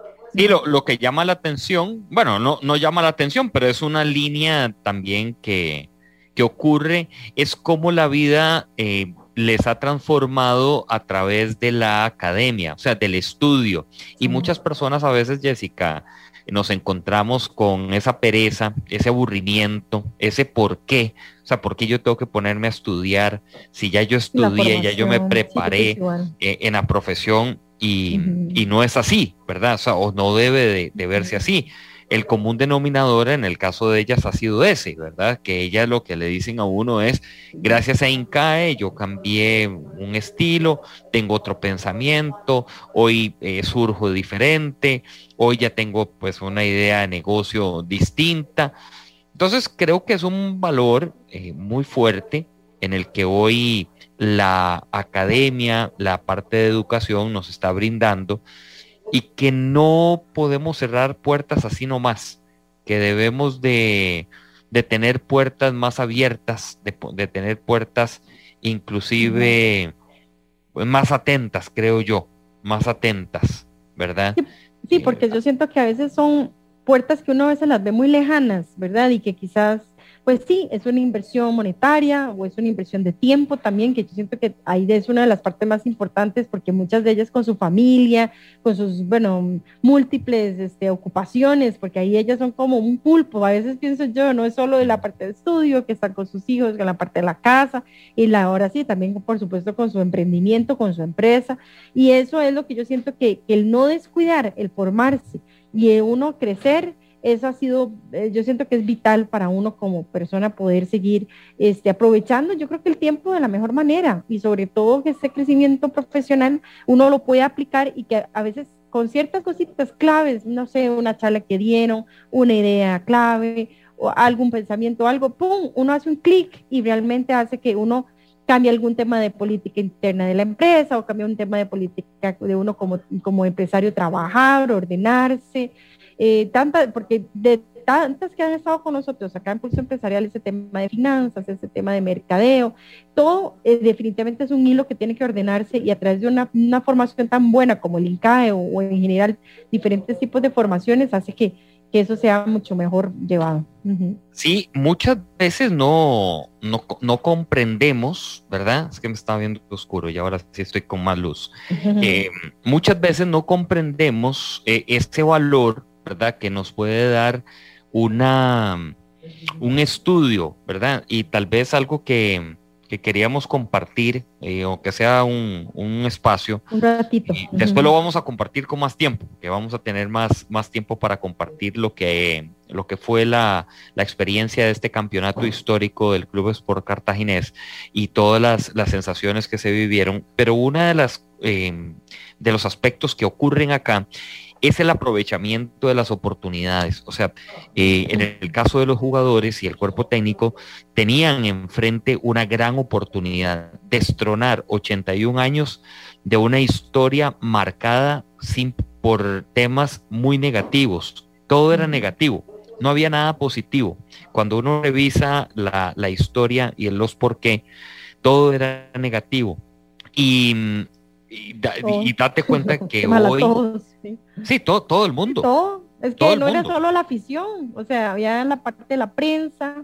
Y lo, lo que llama la atención, bueno, no, no llama la atención, pero es una línea también que... que ocurre, es cómo la vida eh, les ha transformado a través de la academia, o sea, del estudio. Y muchas personas a veces, Jessica, nos encontramos con esa pereza, ese aburrimiento, ese por qué. O sea, ¿por qué yo tengo que ponerme a estudiar? Si ya yo estudié, ya yo me preparé sí, eh, en la profesión y, uh-huh. y no es así, ¿verdad? O sea, o no debe de, de verse así. El común denominador en el caso de ellas ha sido ese, ¿verdad? Que ellas lo que le dicen a uno es, gracias a INCAE yo cambié un estilo, tengo otro pensamiento, hoy eh, surjo diferente, hoy ya tengo pues una idea de negocio distinta. Entonces creo que es un valor eh, muy fuerte en el que hoy la academia, la parte de educación nos está brindando, y que no podemos cerrar puertas así nomás, que debemos de, de tener puertas más abiertas, de, de tener puertas inclusive pues, más atentas, creo yo, más atentas, ¿verdad? Sí, sí, porque yo siento que a veces son puertas que uno a veces las ve muy lejanas, ¿verdad? Y que quizás, pues sí, es una inversión monetaria o es una inversión de tiempo también, que yo siento que ahí es una de las partes más importantes, porque muchas de ellas con su familia, con sus, bueno, múltiples este, ocupaciones, porque ahí ellas son como un pulpo, a veces pienso yo, no es solo de la parte de estudio, que están con sus hijos, con la parte de la casa, y la ahora sí, también por supuesto con su emprendimiento, con su empresa, y eso es lo que yo siento que, que el no descuidar, el formarse, y uno crecer, eso ha sido, eh, yo siento que es vital para uno como persona poder seguir este, aprovechando, yo creo que el tiempo de la mejor manera y sobre todo que ese crecimiento profesional uno lo puede aplicar y que a veces con ciertas cositas claves, no sé, una charla que dieron, una idea clave o algún pensamiento, algo, pum, uno hace un clic y realmente hace que uno cambie algún tema de política interna de la empresa o cambie un tema de política de uno como, como empresario trabajar, ordenarse. Eh, tantas, porque de tantas que han estado con nosotros acá en Pulso Empresarial, ese tema de finanzas, ese tema de mercadeo, todo eh, definitivamente es un hilo que tiene que ordenarse y a través de una, una formación tan buena como el INCAE o, o en general diferentes tipos de formaciones hace que, que eso sea mucho mejor llevado. Uh-huh. Sí, muchas veces no, no, no comprendemos, ¿verdad? Es que me estaba viendo oscuro y ahora sí estoy con más luz. Uh-huh. Eh, muchas veces no comprendemos eh, este valor, ¿verdad? Que nos puede dar una, un estudio, ¿verdad? Y tal vez algo que, que queríamos compartir, eh, o que sea un, un espacio. Un ratito. Y después uh-huh. lo vamos a compartir con más tiempo, que vamos a tener más, más tiempo para compartir lo que, lo que fue la, la experiencia de este campeonato histórico del Club Sport Cartaginés y todas las, las sensaciones que se vivieron. Pero una de las eh, de los aspectos que ocurren acá es el aprovechamiento de las oportunidades. O sea, eh, en el caso de los jugadores y el cuerpo técnico, tenían enfrente una gran oportunidad, destronar ochenta y un años de una historia marcada sin, por temas muy negativos. Todo era negativo, no había nada positivo. Cuando uno revisa la, la historia y el los por qué, todo era negativo. Y... Y, da, oh. y date cuenta que hoy todos, sí. sí, todo, todo el mundo. Sí, todo. Es que todo no era solo la afición, o sea, había la parte de la prensa,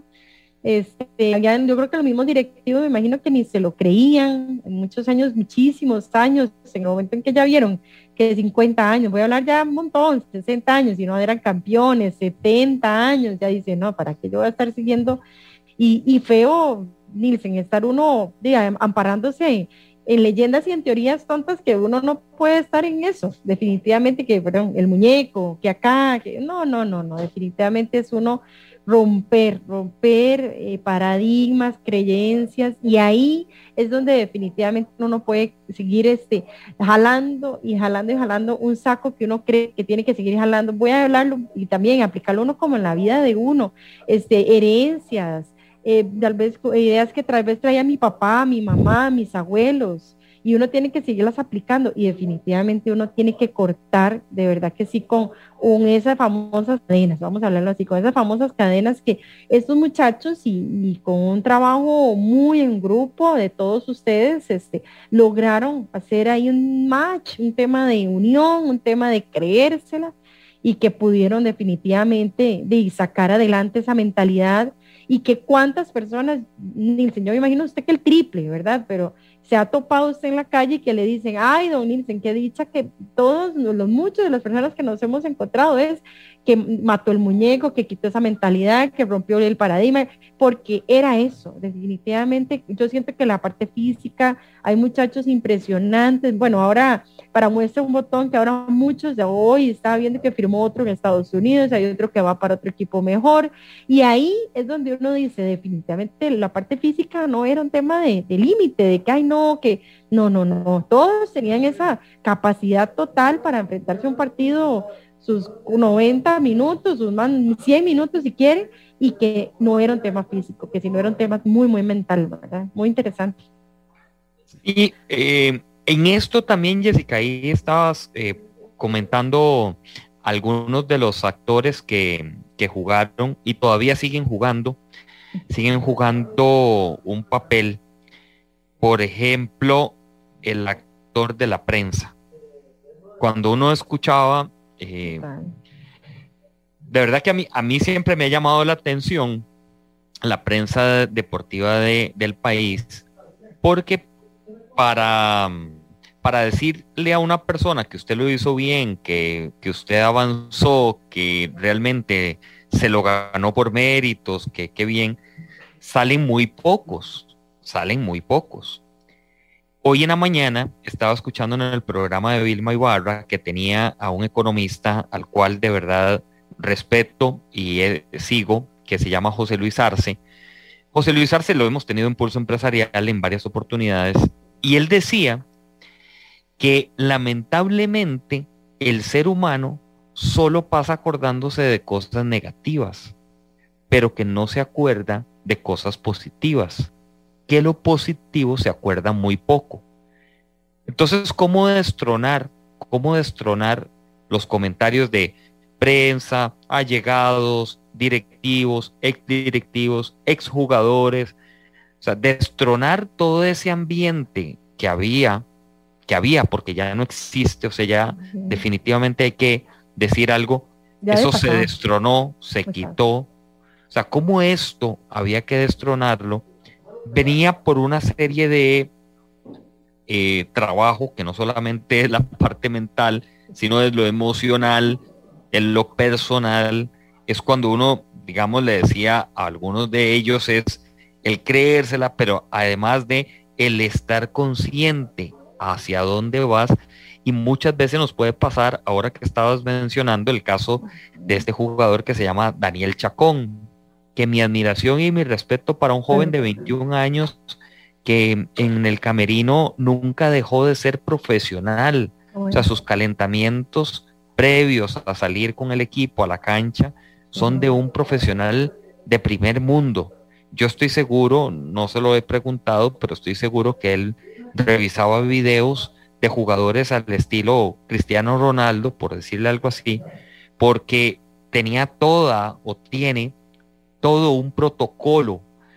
este, había, yo creo que los mismos directivos, me imagino que ni se lo creían, en muchos años, muchísimos años, en el momento en que ya vieron que cincuenta años, voy a hablar ya un montón, sesenta años, y no eran campeones, setenta años, ya dice, no, ¿para qué yo voy a estar siguiendo? Y, y feo, Nielsen, estar uno diga, amparándose en leyendas y en teorías tontas que uno no puede estar en eso, definitivamente que, perdón, el muñeco, que acá, que no, no, no, no, definitivamente es uno romper, romper eh, paradigmas, creencias, y ahí es donde definitivamente uno no puede seguir este, jalando y jalando y jalando un saco que uno cree que tiene que seguir jalando. Voy a hablarlo y también aplicarlo uno como en la vida de uno, este, herencias, Eh, tal vez ideas que tal vez traía mi papá, mi mamá, mis abuelos, y uno tiene que seguirlas aplicando, y definitivamente uno tiene que cortar, de verdad que sí, con, con esas famosas cadenas, vamos a hablarlo así, con esas famosas cadenas que estos muchachos y, y con un trabajo muy en grupo de todos ustedes, este, lograron hacer ahí un match, un tema de unión, un tema de creérsela, y que pudieron definitivamente de sacar adelante esa mentalidad. Y que cuántas personas, Nielsen, yo me imagino usted que el triple, ¿verdad? Pero se ha topado usted en la calle y que le dicen, ay, don Nielsen, qué dicha que todos los muchos de las personas que nos hemos encontrado es que mató el muñeco, que quitó esa mentalidad, que rompió el paradigma, porque era eso, definitivamente. Yo siento que la parte física, hay muchachos impresionantes, bueno, ahora para muestra un botón que ahora muchos de hoy estaba viendo que firmó otro en Estados Unidos, hay otro que va para otro equipo mejor, y ahí es donde uno dice, definitivamente la parte física no era un tema de, de límite, de que ay no, que no, no, no, todos tenían esa capacidad total para enfrentarse a un partido, sus noventa minutos, sus más cien minutos si quieren, y que no era un tema físico, que si no era un tema muy, muy mental, ¿verdad? Muy interesante. Y eh, en esto también, Jessica, ahí estabas eh, comentando algunos de los actores que, que jugaron y todavía siguen jugando, siguen jugando un papel. Por ejemplo, el actor de la prensa. Cuando uno escuchaba, eh, de verdad que a mí, a mí siempre me ha llamado la atención la prensa deportiva de, del país, porque para, para decirle a una persona que usted lo hizo bien, que, que usted avanzó, que realmente se lo ganó por méritos, que qué bien, salen muy pocos. Salen muy pocos. Hoy en la mañana estaba escuchando en el programa de Vilma Ibarra que tenía a un economista al cual de verdad respeto y eh, sigo, que se llama José Luis Arce. José Luis Arce lo hemos tenido en Pulso Empresarial en varias oportunidades, y él decía que lamentablemente el ser humano solo pasa acordándose de cosas negativas, pero que no se acuerda de cosas positivas, que lo positivo se acuerda muy poco. Entonces, ¿cómo destronar, cómo destronar los comentarios de prensa, allegados, directivos, exdirectivos, exjugadores? O sea, destronar todo ese ambiente que había, que había, porque ya no existe, o sea, ya uh-huh. definitivamente hay que decir algo, Ya Eso de se pasada. destronó, se Pues, quitó. O sea, cómo esto había que destronarlo, venía por una serie de eh, trabajo que no solamente es la parte mental, sino es lo emocional, en lo personal. Es cuando uno, digamos, le decía a algunos de ellos, es el creérsela, pero además de el estar consciente hacia dónde vas. Y muchas veces nos puede pasar, ahora que estabas mencionando el caso de este jugador que se llama Daniel Chacón, que mi admiración y mi respeto para un joven de veintiún años que en el camerino nunca dejó de ser profesional. O sea, sus calentamientos previos a salir con el equipo a la cancha son de un profesional de primer mundo. Yo estoy seguro, no se lo he preguntado, pero estoy seguro que él revisaba videos de jugadores al estilo Cristiano Ronaldo, por decirle algo así, porque tenía toda o tiene todo un protocolo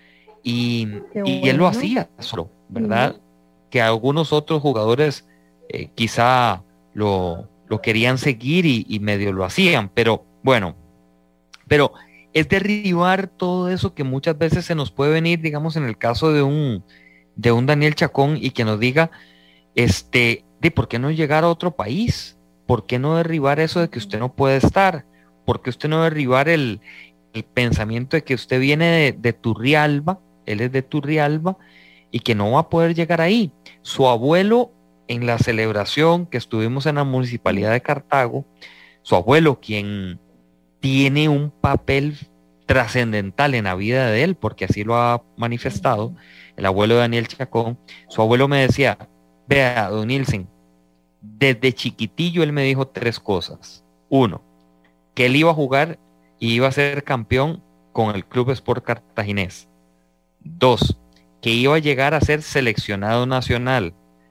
y, y bueno. él lo hacía solo, ¿verdad? Uh-huh. Que algunos otros jugadores eh, quizá lo, lo querían seguir y, y medio lo hacían, pero bueno, pero es derribar todo eso que muchas veces se nos puede venir, digamos, en el caso de un, de un Daniel Chacón y que nos diga, este, de por qué no llegar a otro país, por qué no derribar eso de que usted no puede estar, por qué usted no derribar el, el pensamiento de que usted viene de, de Turrialba, él es de Turrialba y que no va a poder llegar ahí. Su abuelo, en la celebración que estuvimos en la municipalidad de Cartago, su abuelo, quien tiene un papel trascendental en la vida de él, porque así lo ha manifestado, el abuelo de Daniel Chacón, su abuelo me decía, vea, don Nielsen, desde chiquitillo él me dijo tres cosas. Uno, que él iba a jugar y iba a ser campeón con el Club Sport Cartaginés. Dos, que iba a llegar a ser seleccionado nacional.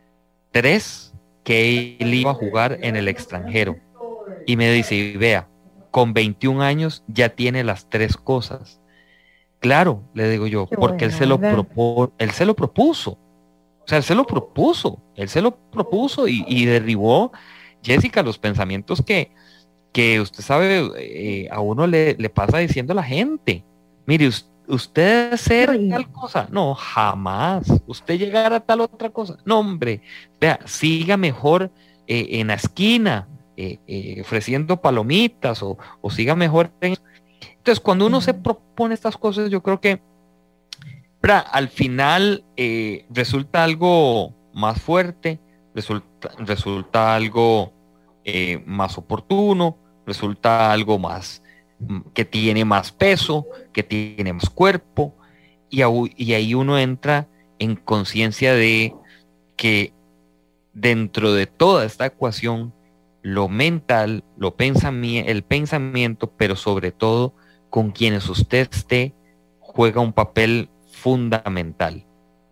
Tres, que él iba a jugar en el extranjero. Y me dice, vea, con veintiún años ya tiene las tres cosas. Claro, le digo yo, Qué porque bueno, él se lo ¿verdad? propo, él se lo propuso. O sea, él se lo propuso, él se lo propuso y, y derribó, Jessica, los pensamientos que, que usted sabe, eh, a uno le, le pasa diciendo a la gente, mire, usted, usted hacer Sí. tal cosa, no, jamás, usted llegar a tal otra cosa, no, hombre, vea, siga mejor eh, en la esquina, eh, eh, ofreciendo palomitas o, o siga mejor en... Entonces, cuando uno se propone estas cosas, yo creo que pra, al final eh, resulta algo más fuerte, resulta, resulta algo eh, más oportuno, resulta algo más que tiene más peso, que tiene más cuerpo, y, y ahí uno entra en conciencia de que dentro de toda esta ecuación, lo mental, lo pensami- el pensamiento, pero sobre todo con quienes usted esté, juega un papel fundamental.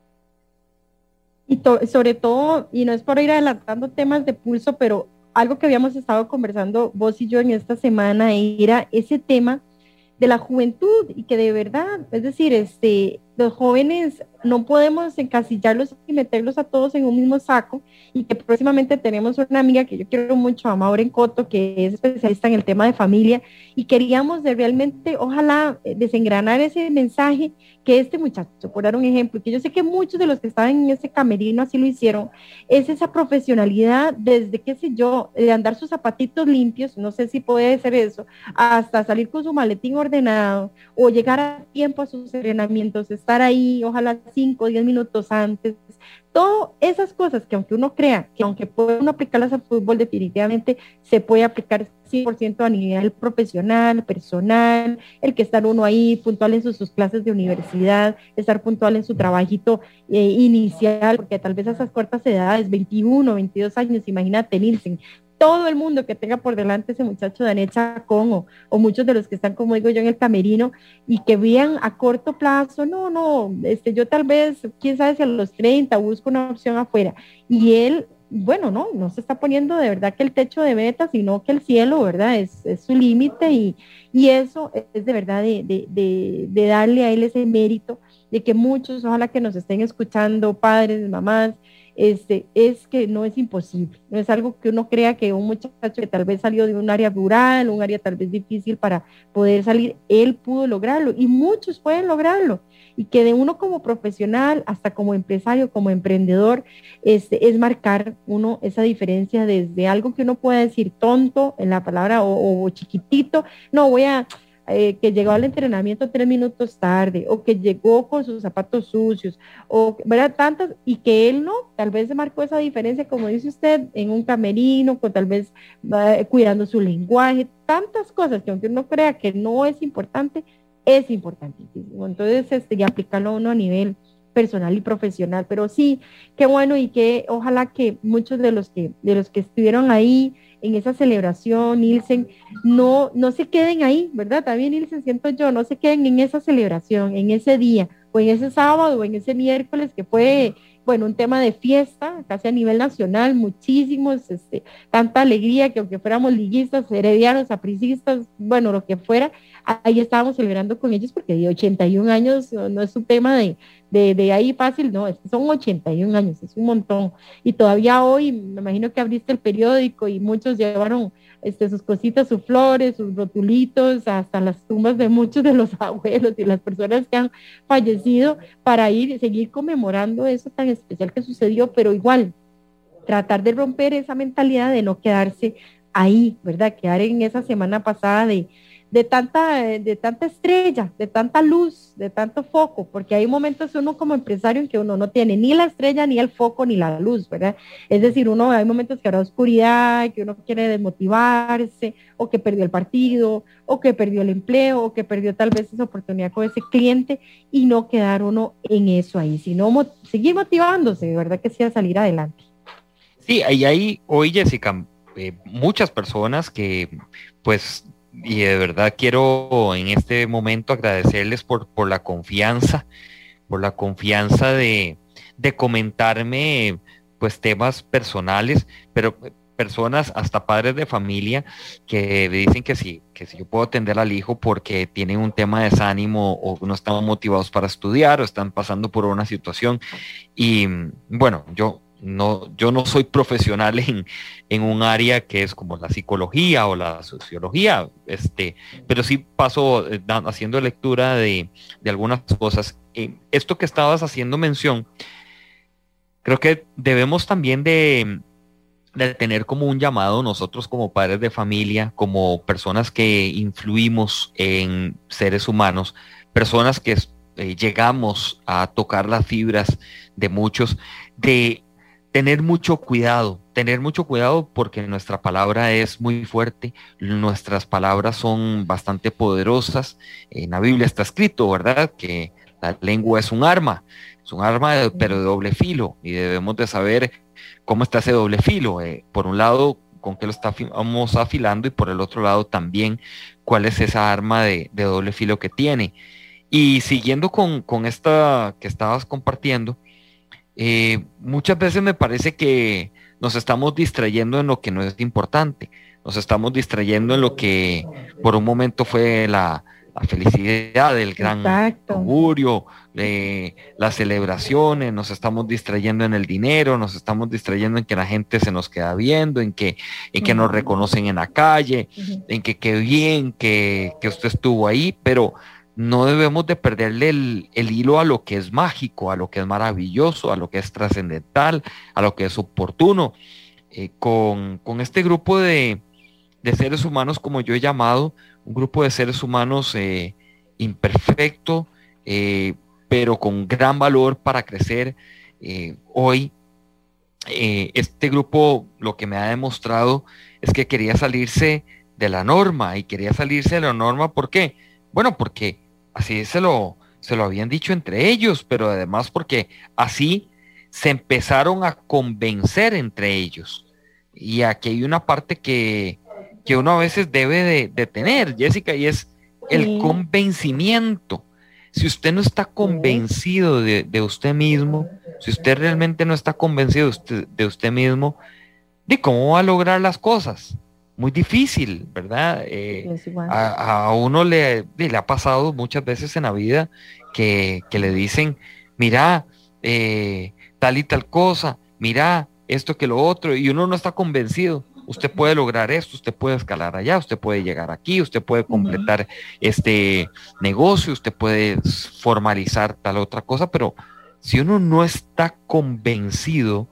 Y to- sobre todo, y no es por ir adelantando temas de pulso, pero algo que habíamos estado conversando vos y yo en esta semana era ese tema de la juventud y que de verdad, es decir, este, los jóvenes no podemos encasillarlos y meterlos a todos en un mismo saco, y que próximamente tenemos una amiga que yo quiero mucho, a Maureen Coto, que es especialista en el tema de familia, y queríamos de realmente, ojalá, desengranar ese mensaje que este muchacho, por dar un ejemplo, y que yo sé que muchos de los que estaban en ese camerino así lo hicieron, es esa profesionalidad desde, qué sé yo, de andar sus zapatitos limpios, no sé si puede ser eso, hasta salir con su maletín ordenado, o llegar a tiempo a sus entrenamientos, estar ahí, ojalá cinco o diez minutos antes, todas esas cosas que aunque uno crea que aunque puede uno aplicarlas al fútbol, definitivamente se puede aplicar cien por ciento a nivel profesional, personal, el que estar uno ahí puntual en sus, sus clases de universidad, estar puntual en su trabajito eh, inicial, porque tal vez a esas cortas edades, veintiuno, veintidós años, imagínate, Nielsen, todo el mundo que tenga por delante ese muchacho Daniel Chacón o, o muchos de los que están, como digo yo, en el camerino, y que vean a corto plazo, no, no, este, yo tal vez, quién sabe si a los treinta busco una opción afuera, y él, bueno, no, no se está poniendo de verdad que el techo de meta, sino que el cielo, ¿verdad? Es, es su límite, y, y eso es de verdad de, de, de, de darle a él ese mérito, de que muchos, ojalá que nos estén escuchando, padres, mamás, este, es que no es imposible, no es algo que uno crea que un muchacho que tal vez salió de un área rural, un área tal vez difícil para poder salir, él pudo lograrlo y muchos pueden lograrlo, y que de uno como profesional hasta como empresario, como emprendedor, este, es marcar uno esa diferencia desde algo que uno pueda decir tonto en la palabra o, o chiquitito, no voy a... Eh, que llegó al entrenamiento tres minutos tarde, o que llegó con sus zapatos sucios, o ¿verdad? Tantas, y que él no, tal vez se marcó esa diferencia, como dice usted, en un camerino, con tal vez uh, cuidando su lenguaje, tantas cosas que aunque uno crea que no es importante, es importantísimo. Entonces, este, y aplicarlo a uno a nivel personal y profesional, pero sí, qué bueno, y que ojalá que muchos de los que, de los que estuvieron ahí en esa celebración, Nielsen, no, no se queden ahí, ¿verdad? También, Nielsen, siento yo, no se queden en esa celebración, en ese día, o en ese sábado, o en ese miércoles, que fue, bueno, un tema de fiesta, casi a nivel nacional, muchísimos, este, tanta alegría, que aunque fuéramos liguistas, heredianos, sapricistas, bueno, lo que fuera, ahí estábamos celebrando con ellos, porque de ochenta y un años no, no es un tema de, de, de ahí fácil, no, es que son ochenta y un años, es un montón, y todavía hoy, me imagino que abriste el periódico y muchos llevaron este, sus cositas, sus flores, sus rotulitos, hasta las tumbas de muchos de los abuelos y las personas que han fallecido, para ir y seguir conmemorando eso tan especial que sucedió, pero igual, tratar de romper esa mentalidad de no quedarse ahí, ¿verdad? Quedar en esa semana pasada de de tanta, de tanta estrella, de tanta luz, de tanto foco, porque hay momentos uno como empresario en que uno no tiene ni la estrella, ni el foco, ni la luz, ¿verdad? Es decir, uno hay momentos que habrá oscuridad, que uno quiere desmotivarse, o que perdió el partido, o que perdió el empleo, o que perdió tal vez esa oportunidad con ese cliente, y no quedar uno en eso ahí, sino mo- seguir motivándose, ¿verdad? Que sí, a salir adelante. Sí, y hay hoy, Jessica, eh, muchas personas que, pues, y de verdad quiero en este momento agradecerles por, por la confianza, por la confianza de, de comentarme pues temas personales, pero personas, hasta padres de familia, que me dicen que sí, que si yo puedo atender al hijo porque tienen un tema de desánimo o no están motivados para estudiar o están pasando por una situación. Y bueno, yo No, yo no soy profesional en, en un área que es como la psicología o la sociología, este, pero sí paso eh, haciendo lectura de, de algunas cosas. Eh, esto que estabas haciendo mención, creo que debemos también de, de tener como un llamado nosotros como padres de familia, como personas que influimos en seres humanos, personas que eh, llegamos a tocar las fibras de muchos, de tener mucho cuidado, tener mucho cuidado porque nuestra palabra es muy fuerte, nuestras palabras son bastante poderosas. En la Biblia está escrito, ¿verdad?, que la lengua es un arma, es un arma de, pero de doble filo, y debemos de saber cómo está ese doble filo. Eh, por un lado, con qué lo estamos afilando, y por el otro lado también cuál es esa arma de, de doble filo que tiene. Y siguiendo con, con esta que estabas compartiendo, Eh, muchas veces me parece que nos estamos distrayendo en lo que no es importante, nos estamos distrayendo en lo que por un momento fue la, la felicidad, el gran Exacto. augurio, eh, las celebraciones, nos estamos distrayendo en el dinero, nos estamos distrayendo en que la gente se nos queda viendo, en que, en que Uh-huh. nos reconocen en la calle, Uh-huh. en que qué bien que, que usted estuvo ahí, pero no debemos de perderle el, el hilo a lo que es mágico, a lo que es maravilloso, a lo que es trascendental, a lo que es oportuno. Eh, con, con este grupo de, de seres humanos, como yo he llamado, un grupo de seres humanos eh, imperfecto, eh, pero con gran valor para crecer. Eh, hoy, eh, este grupo lo que me ha demostrado es que quería salirse de la norma, y quería salirse de la norma, ¿por qué? Bueno, porque así se lo, se lo habían dicho entre ellos, pero además porque así se empezaron a convencer entre ellos. Y aquí hay una parte que, que uno a veces debe de, de tener, Jessica, y es el Sí. convencimiento. Si usted no está convencido de, de usted mismo, si usted realmente no está convencido de usted, de usted mismo, ¿de cómo va a lograr las cosas? muy difícil, ¿verdad? Eh, a, a uno le, le ha pasado muchas veces en la vida que, que le dicen, mira, eh, tal y tal cosa, mira, esto que lo otro, y uno no está convencido. Usted puede lograr esto, usted puede escalar allá, usted puede llegar aquí, usted puede completar uh-huh. este negocio, usted puede formalizar tal otra cosa, pero si uno no está convencido,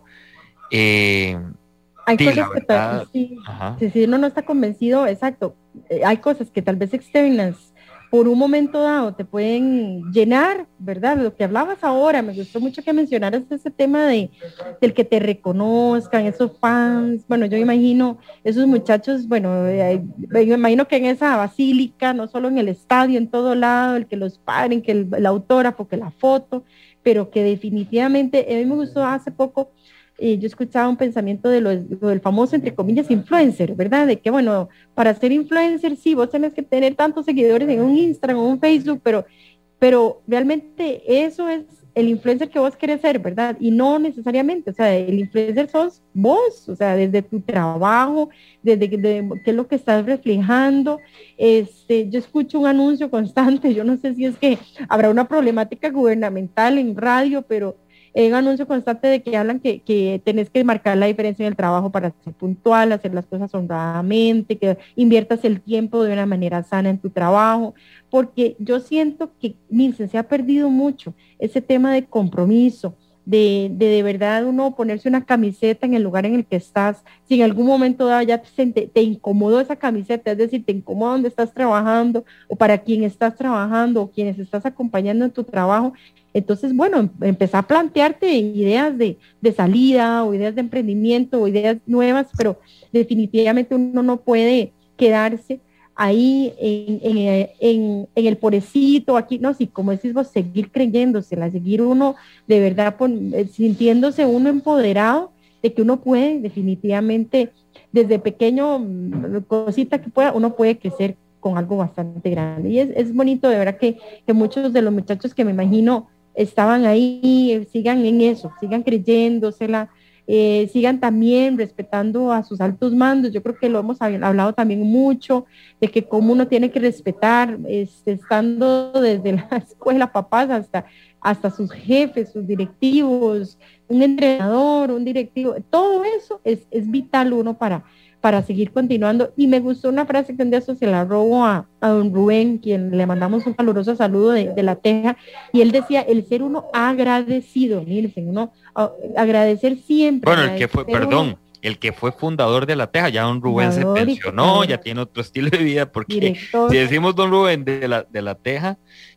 eh, hay sí, cosas que tal, sí, sí, si uno no está convencido, exacto, eh, hay cosas que tal vez externas por un momento dado te pueden llenar, ¿verdad? Lo que hablabas ahora, me gustó mucho que mencionaras ese tema de del que te reconozcan, esos fans, bueno, yo imagino esos muchachos, bueno, eh, yo imagino que en esa basílica, no solo en el estadio, en todo lado, el que los paren, que el, el autógrafo, que la foto, pero que definitivamente, a mí me gustó hace poco, Eh, yo escuchaba un pensamiento de lo, lo del famoso, entre comillas, influencer, ¿verdad? De que, bueno, para ser influencer, sí, vos tenés que tener tantos seguidores en un Instagram o un Facebook, pero, pero realmente eso es el influencer que vos querés ser, ¿verdad? Y no necesariamente, o sea, el influencer sos vos, o sea, desde tu trabajo, desde de, de, qué es lo que estás reflejando. Este, yo escucho un anuncio constante, yo no sé si es que habrá una problemática gubernamental en radio, pero un anuncio constante de que hablan que, que tenés que marcar la diferencia en el trabajo para ser puntual, hacer las cosas honradamente, que inviertas el tiempo de una manera sana en tu trabajo, porque yo siento que, Milsen, se ha perdido mucho ese tema de compromiso, de, de de verdad uno ponerse una camiseta en el lugar en el que estás, si en algún momento dado ya te, te incomodó esa camiseta, es decir, te incomoda donde estás trabajando, o para quien estás trabajando, o quienes estás acompañando en tu trabajo. Entonces, bueno, empezar a plantearte ideas de, de salida o ideas de emprendimiento o ideas nuevas, pero definitivamente uno no puede quedarse ahí en, en, en, en el pobrecito, aquí, no, sí, como decís vos, seguir creyéndosela, seguir uno de verdad pon, sintiéndose uno empoderado de que uno puede definitivamente, desde pequeño, cosita que pueda, uno puede crecer con algo bastante grande. Y es, es bonito de verdad que, que muchos de los muchachos que me imagino estaban ahí, sigan en eso, sigan creyéndosela, eh, sigan también respetando a sus altos mandos. Yo creo que lo hemos hablado también mucho, de que como uno tiene que respetar, este, estando desde la escuela, papás, hasta, hasta sus jefes, sus directivos, un entrenador, un directivo, todo eso es, es vital uno para para seguir continuando. Y me gustó una frase que un día eso se la robo a, a don Rubén, quien le mandamos un caluroso saludo de, de La Teja, y él decía, el ser uno agradecido, Milsen, uno a, agradecer siempre. Bueno, el que fue, perdón, uno, el que fue fundador de La Teja, ya don Rubén se pensionó, ya tiene otro estilo de vida, porque director, si decimos don Rubén de La, de la Teja,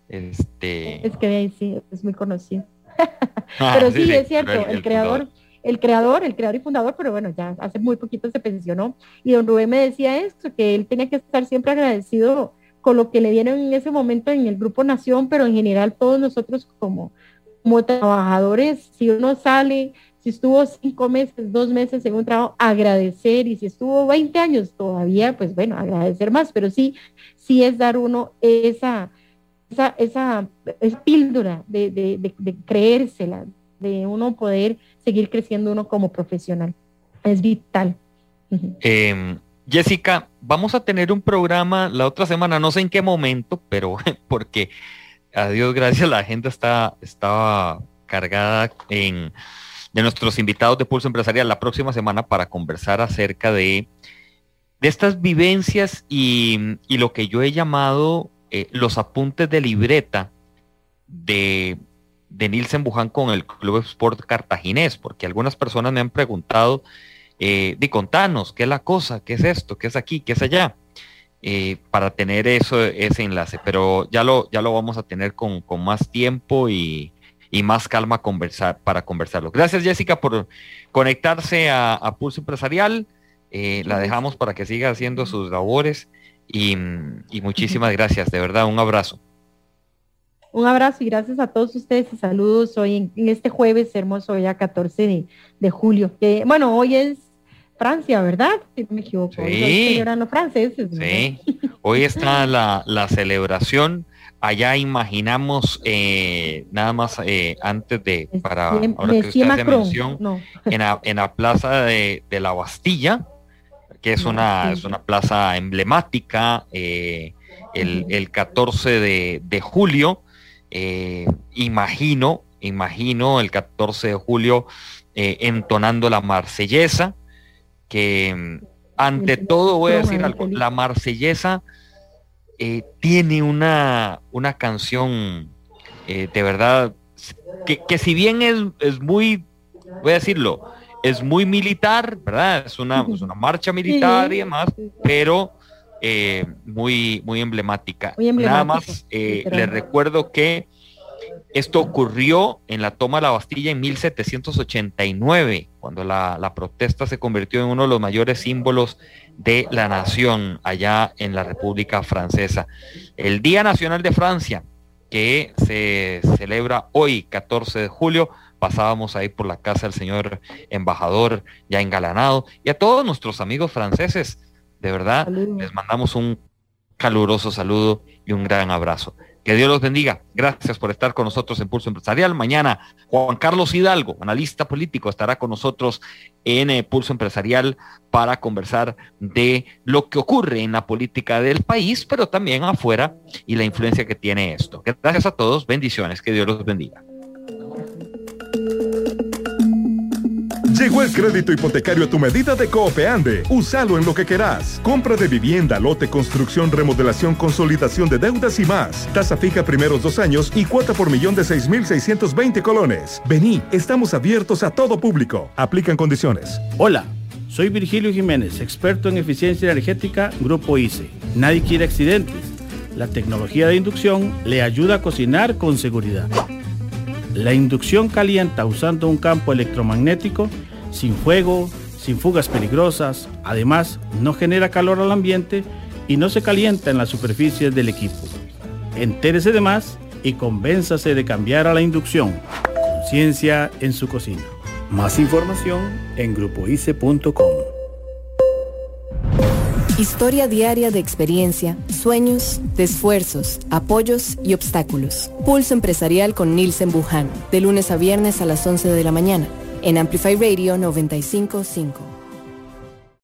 este... Es que ahí sí, es muy conocido. Ah, pero sí, sí, es cierto, el, el, el creador... Fundador. El creador, el creador y fundador, pero bueno, ya hace muy poquito se pensionó, y don Rubén me decía esto, que él tenía que estar siempre agradecido con lo que le dieron en ese momento en el Grupo Nación, pero en general todos nosotros como, como trabajadores, si uno sale, si estuvo cinco meses, dos meses en un trabajo, agradecer, y si estuvo veinte años todavía, pues bueno, agradecer más, pero sí, sí es dar uno esa, esa, esa, esa píldora de, de, de, de creérsela, de uno poder seguir creciendo uno como profesional. Es vital. Eh, Jessica, vamos a tener un programa la otra semana, no sé en qué momento, pero porque a Dios gracias la agenda está, estaba cargada en, de nuestros invitados de Pulso Empresarial la próxima semana para conversar acerca de, de estas vivencias y, y lo que yo he llamado eh, los apuntes de libreta de de Milsen Buján con el Club Sport Cartaginés, porque algunas personas me han preguntado, eh, de contanos, ¿qué es la cosa? ¿Qué es esto? ¿Qué es aquí? ¿Qué es allá? Eh, para tener eso, ese enlace, pero ya lo, ya lo vamos a tener con, con más tiempo y, y más calma conversar, para conversarlo. Gracias, Jessica, por conectarse a, a Pulso Empresarial. Eh, la dejamos para que siga haciendo sus labores y, y muchísimas gracias, de verdad, un abrazo. Un abrazo y gracias a todos ustedes y saludos hoy en, en este jueves hermoso, ya catorce de, de julio. Que, bueno, hoy es Francia, ¿verdad? Si no me equivoco. Sí. Hoy celebran los franceses, ¿no? Sí. Hoy está la, la celebración. Allá imaginamos, eh, nada más eh, antes de, para Messi, ahora que usted hace Macron, mención, no. en, la, en la plaza de, de la Bastilla, que es una, es una plaza emblemática. eh, el, el catorce de julio, eh, imagino, imagino el catorce de julio eh, entonando la Marsellesa, que ante todo voy a decir algo, la Marsellesa eh, tiene una, una canción eh, de verdad, que, que si bien es, es muy, voy a decirlo, es muy militar, ¿verdad? Es una, es una marcha militar y demás, pero eh, muy, muy emblemática. Muy emblemática. Nada más eh, les recuerdo que esto ocurrió en la toma de la Bastilla en mil setecientos ochenta y nueve, cuando la, la protesta se convirtió en uno de los mayores símbolos de la nación allá en la República Francesa. El Día Nacional de Francia, que se celebra hoy, catorce de julio, pasábamos ahí por la casa del señor embajador ya engalanado, y a todos nuestros amigos franceses, de verdad, saludos. Les mandamos un caluroso saludo y un gran abrazo. Que Dios los bendiga. Gracias por estar con nosotros en Pulso Empresarial. Mañana Juan Carlos Hidalgo, analista político, estará con nosotros en eh, Pulso Empresarial para conversar de lo que ocurre en la política del país, pero también afuera, y la influencia que tiene esto. Gracias a todos. Bendiciones. Que Dios los bendiga. Llegó el crédito hipotecario a tu medida de Coopeande. Úsalo en lo que querás. Compra de vivienda, lote, construcción, remodelación, consolidación de deudas y más. Tasa fija primeros dos años y cuota por millón de seis mil seiscientos veinte colones. Vení, estamos abiertos a todo público. Aplican condiciones. Hola, soy Virgilio Jiménez, experto en eficiencia energética, Grupo I C E. Nadie quiere accidentes. La tecnología de inducción le ayuda a cocinar con seguridad. La inducción calienta usando un campo electromagnético, sin fuego, sin fugas peligrosas. Además, no genera calor al ambiente y no se calienta en las superficies del equipo. Entérese de más y convénzase de cambiar a la inducción. Conciencia en su cocina. Más información en grupo i c e punto com. Historia diaria de experiencia, sueños, de esfuerzos, apoyos y obstáculos. Pulso Empresarial con Nilsen Buján, de lunes a viernes a las once de la mañana, en Amplify Radio noventa y cinco punto cinco.